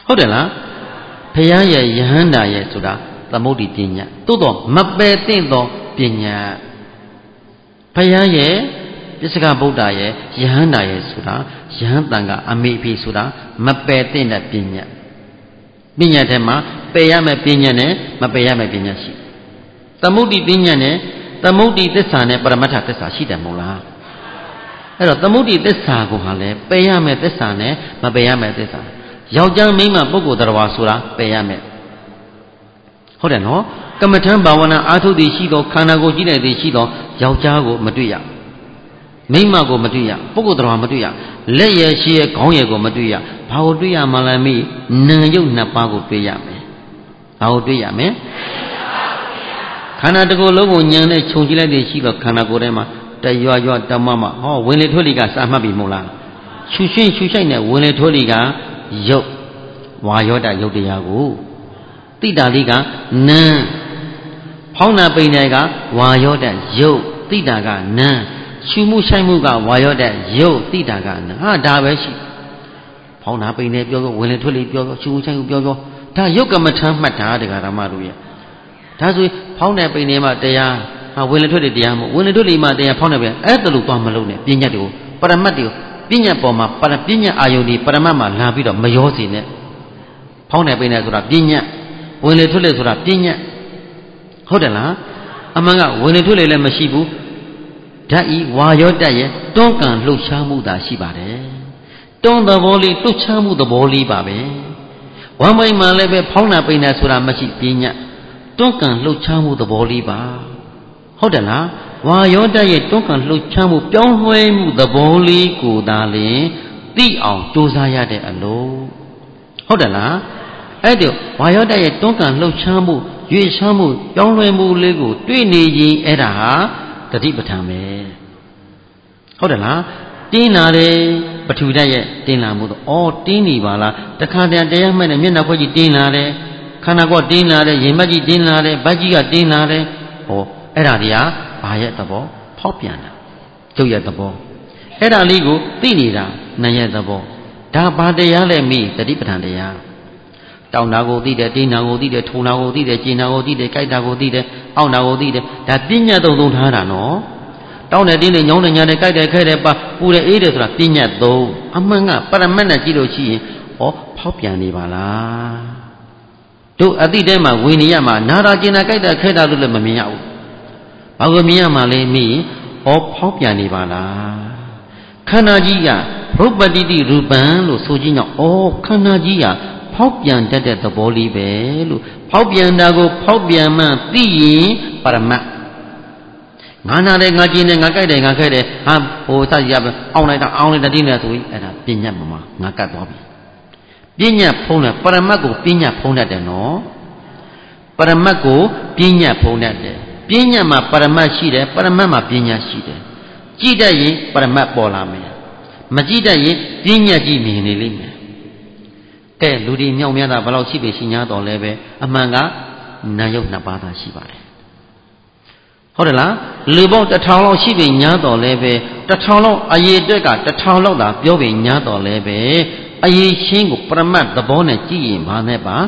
ဟုတ်တယ်လားဘုရားရဲ့ယဟန္တာရဲ့ဆိုတာသမုဒ္ဒိပညာသို့တော့မပယ်သင့်သောပညာဘုရားရဲ့ပစ္စကဗုဒ္ဓရဲ့ယဟန္တာရဲ့ဆိုတာယဟန်တန်ကအမေအဖေဆိုတာမပယ်သင့်တဲ့ပညာပညာထဲမှာပယ်ရမယ့်ပညာနဲ့မပယ်ရမယ့်ပညာရှိသမုဒ္ဒိပညာနဲ့သမုဒ္ဒိသစ္စာနဲ့ပရမတ္ထသစ္စာရှိတယ်မဟုတ်လားအဲ့တော့သမုဒ္ဒိသစ္စာကိုဟာလဲပယ်ရမယ့်သစ္စာနဲ့မပယ်ရမယ့်သစ္စာယောက်ျားမိန်းမပုဂ္ဂိုလ်တရားဆိုတာပယ်ရမယ်ဟုတ်တယ်နော်ကမ္မထံဘာဝနာအာထုသည်ရှိသောခန္ဓာကိုယ်ကြည့်လိုက်သည်ရှိသောယောက်ျားကိုမတွေ့ရမိန်းမကိုမတွေ့ရပုဂ္ဂိုလ်တရားမတွေ့ရလက်ရရှိရခေါင်းရကိုမတွေ့ရဘာကိုတွေ့ရမှလဲမိနာယုတ်နှစ်ပါးကိုတွေ့ရမယ်ဘာကိုတွေ့ရမလဲခန္ဓာတစ်ခုယ်လုံးကိုဉာဏ်နဲ့ခြုံကြည့်လိုက်သည်ရှိသောခန္ဓာကိုယ်ထဲမှာတရွရွတမမဟောဝင်လေထွက်လေကစာမှတ်ပြီမဟုတ်လားခြူရှင်းခြူဆိုင်နဲ့ဝင်လေထွက်လေကယုတ်ဝါယောတယုတ်တရားကိုတိတာလေးကနံဖောင်းနာပိန်တွေကဝါယောတယုတ်တိတာကနံရှုမှုဆိုင်မှုကဝါယောတယုတ်တိတာကနံဟာဒါပဲရှိဖောင်းနာပိန်တွေပြောပြောဝင်လေထွက်လေပြောပြောရှုမှုဆိုင်မှုပြောပြောဒါယုတ်ကမ္မထမ်းမှတ်တာတရားဓမ္မတို့ရဲ့ဒါဆိုဖောင်းတဲ့ပိန်တွေမှာတရားဟာဝင်လေထွက်လေတရားမဟုတ်ဝင်လေထွက်လေမှာတရားဖောင်းနေပြန်အဲ့ဒါလို့သွားမလုံးနဲ့ပညာတွေကိုပရမတ်တွေကိုပညာပေါ်မှာပရပညာအာယုန်ဒီပရမတ်မှာလာပြီးတော့မရောစီနဲ့ဖောင်းနေပိနေဆိုတာပညာဝင်လေထွက်လေဆိုတာပညာဟုတ်တယ်လားအမှန်ကဝင်လေထွက်လေလည်းမရှိဘူးဓာတ်ဤဝါရောတတ်ရဲ့တွန်းကန်လှုပ်ရှားမှုသာရှိပါတယ်တွန်းသဘောလေးလှုပ်ရှားမှုသဘောလေးပါပဲဝမ်းမိုင်းမှာလည်းပဲဖောင်းနေပိနေဆိုတာမရှိပညာတွန်းကန်လှုပ်ရှားမှုသဘောလေးပါဟုတ်တယ်လားဝါယောတရဲ့တွန်းကန်လှုပ်ရှားမှုပြောင်းလဲမှုသဘောလေးကိုသာလျှင်သိအောင်ကြိုးစားရတဲ့အလို့ဟုတ်တယ်လားအဲ့ဒီဝါယောတရဲ့တွန်းကန်လှုပ်ရှားမှုရွေ့ရှားမှုပြောင်းလဲမှုလေးကိုတွေ့နေရင်အဲ့ဒါဟာတတိပဋ္ဌာန်ပဲဟုတ်တယ်လားတင်းလာတယ်ပထဝီဓာတ်ရဲ့တင်းလာမှုတော့အော်တင်းနေပါလားတခါတည်းတရားမှတ်နဲ့မျက်နှာခွက်ကြီးတင်းလာတယ်ခန္ဓာကိုယ်တင်းလာတယ်ရင်မက်ကြီးတင်းလာတယ်ဗတ်ကြီးကတင်းလာတယ်ဟောအဲ့ဒါတွေကဘာရဲ့သဘောဖောက်ပြန်တာကျုပ်ရဲ့သဘောအဲ့ဒါလေးကိုသိနေတာနာရဲ့သဘောဒါဘာတရားလဲမိတတိပဋ္ဌာန်တရားတောင်းတာကိုသိတယ်တင်းတာကိုသိတယ်ထုံတာကိုသိတယ်ကျင်တာကိုသိတယ်ကြိုက်တာကိုသိတယ်အောင့်တာကိုသိတယ်ဒါပညာသုံးသုံးထားတာနော်တောင်းတယ်တင်းတယ်ညောင်းတယ်ညာတယ်ကြိုက်တယ်ခဲတယ်ပါပူတယ်အေးတယ်ဆိုတာပညာသုံးအမှန်ကပရမတ်နဲ့ကြည့်လို့ရှိရင်ဩဖောက်ပြန်နေပါလားတို့အတိတဲမှာဝင်နေရမှာနာတာကျင်တာကြိုက်တာခဲတာလို့လည်းမမြင်ရဘူးဘာကိုမြင်ရမှာလဲမိဩဖောက်ပြန်နေပါလားခန္ဓာကြီးကရုပ်ပတ္တိတိရူပံလို့ဆိုခြင်းကြောင့်ဩခန္ဓာကြီးကဖောက်ပြန်တတ်တဲ့သဘောလေးပဲလို့ဖောက်ပြန်တာကိုဖောက်ပြန်မှသိရင်ပရမတ်ငါနာတယ်ငါကျင်တယ်ငါကြိုက်တယ်ငါခဲတယ်ဟာဟိုစကြည့်ရအောင်လိုက်တာအောင်လိုက်တာတင်းတယ်ဆိုရင်အဲ့ဒါပညာမမငါကတ်သွားပြီပညာဖုံးတယ်ပရမတ်ကိုပညာဖုံးတတ်တယ်နော်ပရမတ်ကိုပညာဖုံးတတ်တယ်ပညာမှာပရမတ်ရှိတယ်ပရမတ်မှာပညာရှိတယ်ကြည့်တတ်ရင်ပရမတ်ပေါ်လာမယ်မကြည့်တတ်ရင်ပညာကြည့်မြင်နေလိမ့်မယ်ကဲလူဒီမြောက်များတာဘယ်လောက်ရှိပြီရှိ냐တော်လဲပဲအမှန်ကနာယုတ်နှစ်ပါးသာရှိပါတယ်ဟုတ်တယ်လားလူပေါင်းတစ်ထောင်လောက်ရှိပြီ냐တော်လဲပဲတစ်ထောင်လောက်အရေးအတွက်ကတစ်ထောင်လောက်သာပြောပြီ냐တော်လဲပဲအရေးရှင်းကိုပရမတ်သဘောနဲ့ကြည့်ရင်ဘာနဲ့ပါ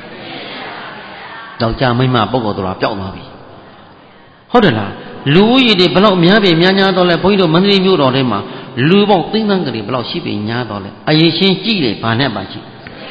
တော့ကြာမိမပုဂ္ဂိုလ်တော်ပျောက်သွားပြီဟုတ်တယ်လားလူဦးရေတွေဘယ်လောက်များပြီများများတော့လဲဘုန်းကြီးတို့မန္တလေးမြို့တော်ထဲမှာလူပေါင်းသိန်းသန်းကလေးဘယ်လောက်ရှိပြီ냐တော့လဲအရေးရှင်းကြည့်တယ်ဘာနဲ့ပါရှိ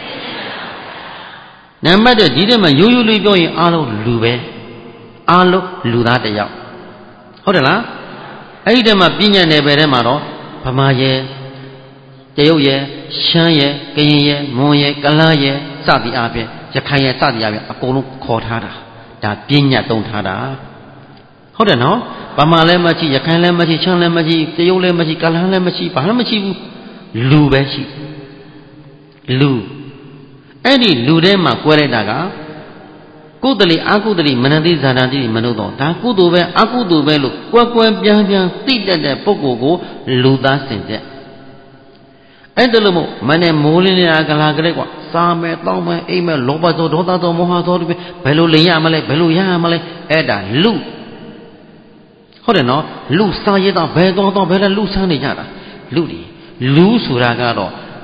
နံပါတ်ဒီထဲမှာရိုးရိုးလေးပြောရင်အားလုံးလူပဲအားလုံးလူသားတစ်ယောက်ဟုတ်တယ်လားအဲ့ဒီထဲမှာပညာနယ်ပယ်ထဲမှာတော့ဗမာရဲ့တရုတ်ရဲ့ရှမ်းရဲ့ကရင်ရဲ့မွန်ရဲ့ကလားရဲ့စသည်အားဖြင့်ရခိုင်ရဲ့စသည်အားဖြင့်အကုန်လုံးခေါ်ထားတာဒါပညာသုံးထားတာဟုတ်တယ်နော်ဗမာလည်းမရှိရခိုင်လည်းမရှိရှမ်းလည်းမရှိတရုတ်လည်းမရှိကလားလည်းမရှိဘာမှမရှိဘူးလူပဲရှိလူအဲ့ဒီလူထဲမှာကွဲလိုက်တာကကုသလိအကုသလိမနတိဇာနာတိမနုသောဒါကုသိုလ်ပဲအကုသိုလ်ပဲလို့ကွဲကွဲပြန်းပြန်းသိတတ်တဲ့ပုဂ္ဂိုလ်ကိုလူသားစင်တဲ့အဲ့ဒါလို့မို့မနဲ့မိုးလင်းနေတာကလာကြတဲ့ကွာစားမယ်တောင်းမယ်အိမ်မယ်လောဘသောဒေါသသောမောဟသောတွေဘယ်လိုလိမ်ရမလဲဘယ်လိုရရမလဲအဲ့ဒါလူဟုတ်တယ်နော်လူစားရတော့ဘယ်တော့တော့ဘယ်လဲလူစားနေကြတာလူတွေလူဆိုတာကတော့တ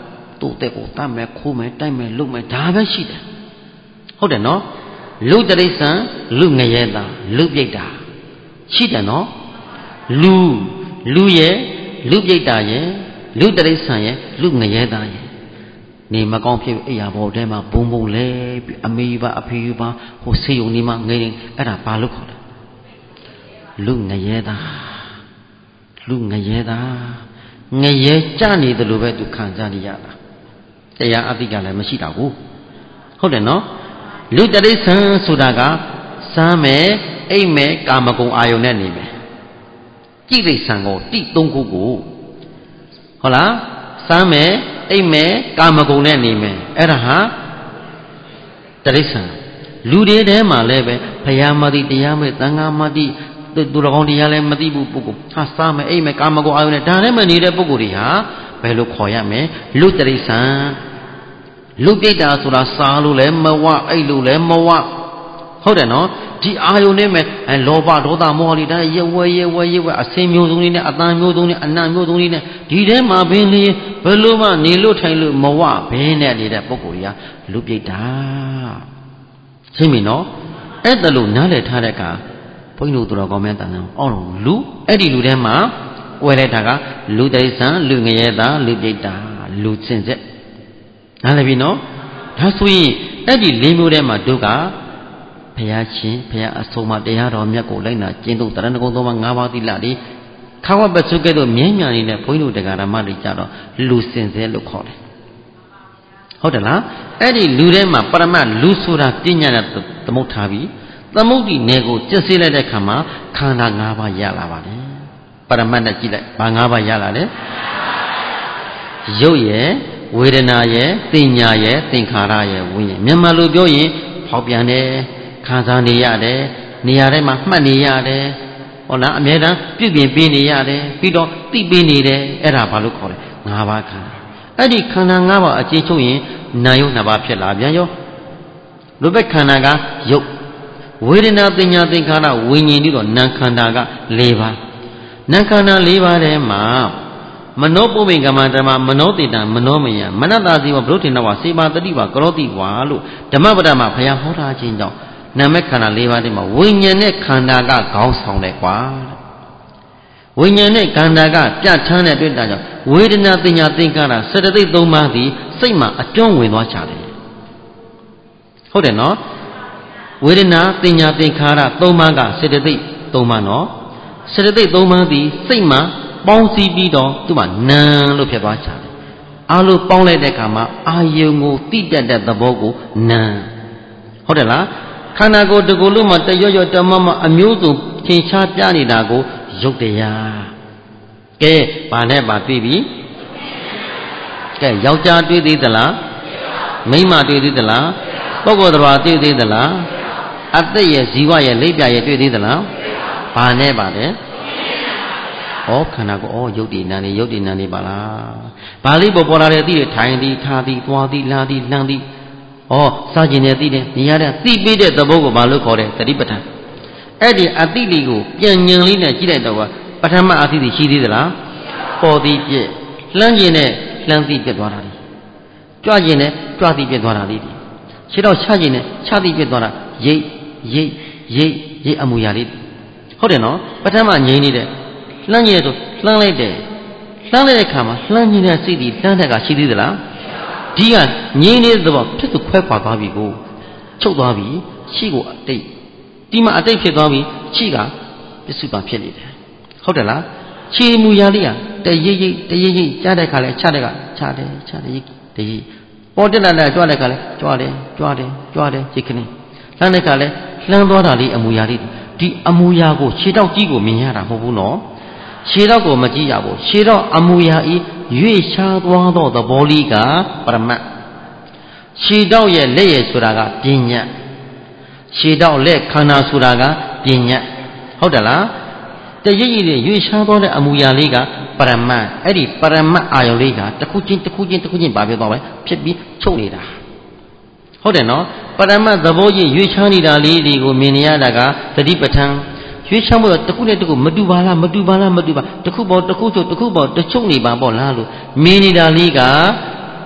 တူတဲ့ကိုတတ်မယ်ခိုးမယ်တိုက်မယ်လုပ်မယ်ဒါပဲရှိတယ်ဟုတ်တယ်နော်လူတရိษံလူငရဲတာလူပြိတ္တာရှိတယ်နော်လူလူရဲ့လူပြိတ္တာရဲ့လူတရိษံရဲ့လူငရဲတာရဲ့နေမကောင်းဖြစ်အိယာဘောထဲမှာဘုံဘုံလဲပြီးအမေပါအဖေပါဟိုဆေးရုံဒီမှာငယ်နေအဲ့ဒါဘာလို့ခေါ်လဲလူငရဲတာလူငရဲတာငရဲကြနေတယ်လို့ပဲသူခံစားနေရတာတရားအသိကလည်းမရှိတာဘူးဟုတ်တယ်နော်လူတရိษံဆိုတာကစားမယ်အိမ်မယ်ကာမဂုဏ်အာယုန်နဲ့နေမယ်ကြိဋိษံကိုတိသုံးခုကိုဟုတ်လားစားမယ်အိမ်မယ်ကာမဂုဏ်နဲ့နေမယ်အဲ့ဒါဟာတရိษံလူတွေထဲမှာလည်းပဲဘုရားမသိတရားမဲ့သံဃာမသိသူတော်ကောင်းတရားလည်းမသိဘူးပုဂ္ဂိုလ်ဟာစားမယ်အိမ်မယ်ကာမဂုဏ်အာယုန်နဲ့ဒါနဲ့မနေတဲ့ပုဂ္ဂိုလ်တွေဟာဘယ်လိုခေါ်ရမလဲလူတရိษံလူပြိတ္တာဆိုတာစားလို့လည်းမဝအိတ်လို့လည်းမဝဟုတ်တယ်နော်ဒီအာယုန်နဲ့မဲ့အဲလောဘဒေါသမောဟတွေဒါရဝဲရဝဲရဝဲအစင်းမျိုးစုံတွေနဲ့အတန်မျိုးစုံတွေအနံ့မျိုးစုံတွေနဲ့ဒီထဲမှာဘင်းလေးဘယ်လိုမှနေလို့ထိုင်လို့မဝဘင်းနဲ့နေတဲ့ပုဂ္ဂိုလ်တွေကလူပြိတ္တာရှင်းပြီနော်အဲ့ဒါလို့နားလည်ထားတဲ့အခါဘုန်းကြီးတို့တော်ကောင်းများတန်တယ်အော်လူအဲ့ဒီလူထဲမှာကွယ်လိုက်တာကလူတိษံလူငရဲတာလူပြိတ္တာလူစင်စစ်နားလည်ပြီနော်ဒါဆိုရင်အဲ့ဒီလေးမျိုးထဲမှာတို့ကဘုရားရှင်ဘုရားအဆုံးအမတရားတော်မြတ်ကိုလိုက်နာကျင့်သုံးတရဏဂုံသုံးပါးငါးပါးသီလတွေခါဝပစုကဲ့သို့မြဲမြံနေတဲ့ဘုန်းကြီးတို့တရားဓမ္မတွေကြတော့လူစင်စစ်လို့ခေါ်တယ်ဟုတ်တယ်လားအဲ့ဒီလူထဲမှာပရမတ်လူဆိုတာပညာနဲ့သမုတ်ထားပြီးသမုတ်ဒီနယ်ကိုကျက်စေးလိုက်တဲ့ခါမှာခန္ဓာ၅ပါးရလာပါတယ်ပရမတ်နဲ့ကြည့်လိုက်ဘာ၅ပါးရလာလဲရုပ်ရဲ့ဝေဒနာရဲ့သင်ညာရဲ့သင်္ခါရရဲ့ဝိညာဉ်မြန်မာလိုပြောရင်ဖောက်ပြန်တယ်ခံစားနေရတယ်နေရာတိုင်းမှာမှတ်နေရတယ်ဟုတ်လားအမြဲတမ်းပြုပြင်ပေးနေရတယ်ပြီးတော့သိပေးနေတယ်အဲ့ဒါဘာလို့ခေါ်လဲ၅ပါးခန္ဓာအဲ့ဒီခန္ဓာ၅ပါးအကျဉ်းချုပ်ရင်နာယုတ်နှစ်ပါးဖြစ်လာပြန်ရောလူပဲခန္ဓာကရုပ်ဝေဒနာသင်ညာသင်္ခါရဝိညာဉ်ပြီးတော့နာခန္ဓာက၄ပါးနာခန္ဓာ၄ပါးထဲမှာမနောပုမိကမ္မဓမ္မမနောတေတံမနောမယမနတာစီဝဘုဒ္ဓေနဝစေပါတတိဝကရောတိဝါလို့ဓမ္မပဒမှာဘုရားဟောထားခြင်းကြောင့်နာမခန္ဓာ၄ပါးတည်းမှာဝိညာဉ်နဲ့ခန္ဓာကခေါင်းဆောင်တယ်ကွာဝိညာဉ်နဲ့ခန္ဓာကပြဋ္ဌာန်းတဲ့တွေ့တာကြောင့်ဝေဒနာသင်ညာသင်္ခါရစေတသိက်၃ပါးသည်စိတ်မှာအကျွမ်းဝင်သွားကြတယ်ဟုတ်တယ်နော်ဝေဒနာသင်ညာသင်္ခါရ၃ပါးကစေတသိက်၃ပါးနော်စေတသိက်၃ပါးသည်စိတ်မှာပေါင်းစည်းပြီးတော့သူ့မှာနံလို့ဖြစ်သွားကြတယ်အားလို့ပေါင်းလိုက်တဲ့အခါမှာအာယုံကိုတိတက်တဲ့သဘောကိုနံဟုတ်တယ်လားခန္ဓာကိုယ်တကူလုံးမှာတရွရွတမမအမျိုးစုံထင်ရှားပြနေတာကိုရုပ်တရားကဲဘာနဲ့ပါတွေ့ပြီကဲယောက်ျားတွေ့သေးသလားမိန်းမတွေ့သေးသလားပုဂ္ဂိုလ်တော်တွေ့သေးသလားအသက်ရဲ့ဇီဝရဲ့လက်ပြရဲ့တွေ့သေးသလားဘာနဲ့ပါလဲဩခန္ဓာကိုဩယုတ်တိနာနေယုတ်တိနာနေပါလားဘာလေးပေါ်ပေါ်လာတဲ့သိတယ်ထိုင်သည်ထားသည်သွားသည်လာသည်လှမ်းသည်ဩစားကျင်တဲ့သိတယ်နေရတဲ့သိပေးတဲ့သဘောကိုဘာလို့ခေါ်တယ်သတိပဋ္ဌာန်အဲ့ဒီအသိလေးကိုပြန်ညံလေးနဲ့ကြည့်လိုက်တော့ပထမအသိသိရှိသေးသလားပေါ်သည်ပြည့်လှမ်းကျင်တဲ့လှမ်းသည်ပြည့်သွားတာလေကြွကျင်တဲ့ကြွသည်ပြည့်သွားတာလေခြေတော့ချကျင်တဲ့ချသည်ပြည့်သွားတာရိတ်ရိတ်ရိတ်ရိတ်အမူအရာလေးဟုတ်တယ်နော်ပထမငြိမ်းနေတဲ့လှမ်းကျင်ဆိုလှမ်းလိုက်တယ်လှမ်းလိုက်တဲ့ခါမှာလှမ်းကျင်တဲ့စိတ်ဒီလှမ်းတဲ့ကရှိသေးသလားဒီကငြိမ်းနေတဲ့သဘောဖြစ်သူခွဲခွာသွားပြီကိုချုပ်သွားပြီရှိကိုအတိတ်ဒီမှာအတိတ်ဖြစ်သွားပြီရှိကပစ္စုပန်ဖြစ်နေတယ်ဟုတ်တယ်လားခြေမူရာလေးကတရိပ်ရိပ်တရိပ်ရိပ်ကြားတဲ့ခါလဲချတဲ့ကချတယ်ချတယ်ရိပ်တရိပ်ပေါ်တက်လာတဲ့ကြွတဲ့ခါလဲကြွတယ်ကြွတယ်ကြွတယ်ရိပ်ခနဲ့လှမ်းတဲ့ခါလဲလှမ်းသွားတာလေးအမူအရာလေးဒီအမူအရာကိုခြေတောက်ကြီးကိုမြင်ရတာမဟုတ်ဘူးနော်ခြေတောက်ကိုမကြည့်ရဘူးခြေတောက်အမူအရာဤရွေ့ရှားသွားသောသဘောလေးကပရမတ်ခြေတောက်ရဲ့လက်ရဲ့ဆိုတာကပညာခြေတောက်လက်ခန္ဓာဆိုတာကပညာဟုတ်တယ်လားတရရည်ရွေ့ရှားသွားတဲ့အမူအရာလေးကပရမတ်အဲ့ဒီပရမတ်အာယုံလေးကတစ်ခုချင်းတစ်ခုချင်းတစ်ခုချင်းပါပြသွားပဲဖြစ်ပြီးချုပ်နေတာဟုတ်တယ်နော်ပရမတ်သဘောချင်းရွေ့ရှားနေတာလေးတွေကိုမြင်နေရတာကသတိပဋ္ဌာန်ရွေးချမှုတော့တစ်ခုနဲ့တစ်ခုမတူပါလားမတူပါလားမတူပါတစ်ခုပေါ်တစ်ခုဆိုတစ်ခုပေါ်တစ်ချုပ်နေပါပေါ့လားလို့မြင်နေတာလေးက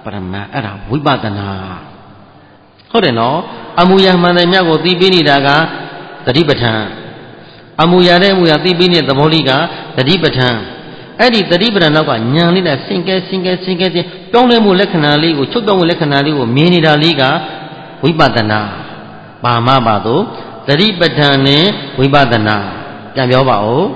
ပရမတ်အဲ့ဒါဝိပဿနာဟုတ်တယ်နော်အမှုရာမှန်တယ်မြတ်ကိုသိပြီးနေတာကတတိပဋ္ဌာန်အမှုရာတဲ့အမှုရာသိပြီးနေတဲ့သဘောလေးကတတိပဋ္ဌာန်အဲ့ဒီတတိပဋ္ဌာန်နောက်ကညာလေးနဲ့စင်ကဲစင်ကဲစင်ကဲချင်းပြောင်းလဲမှုလက္ခဏာလေးကိုချုပ်ပြောင်းမှုလက္ခဏာလေးကိုမြင်နေတာလေးကဝိပဿနာပါမပါတော့တတိပဋ္ဌာန်နဲ့ဝိပဿနာပြန်ပြောပါဦး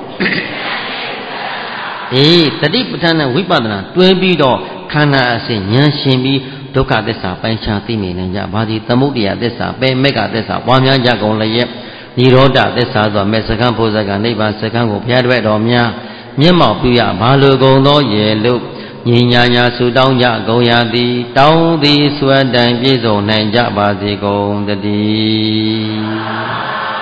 အေးတတိပဋ္ဌာန်နဲ့ဝိပဿနာတွဲပြီးတော့ခန္ဓာအစဉ်ဉာဏ်ရှင်ပြီးဒုက္ခသစ္စာပိုင်းခြားသိမြင်နိုင်ကြပါသည်သမုဒိယသစ္စာပဲမေဃသစ္စာပွားများကြကုန်လျက်និရောဓသစ္စာဆိုမေစကံဘုဇကနိဗ္ဗာန်စကံကိုဘုရားတပည့်တော်များမျက်မှောက်ပြုရဘာလိုကုန်သောရေလို့ညီညာညာဆူတောင်းကြကုန်ရသည်တောင်းသည်ဆွဲတိုင်ပြည့်စုံနိုင်ကြပါစေကုန်တည်း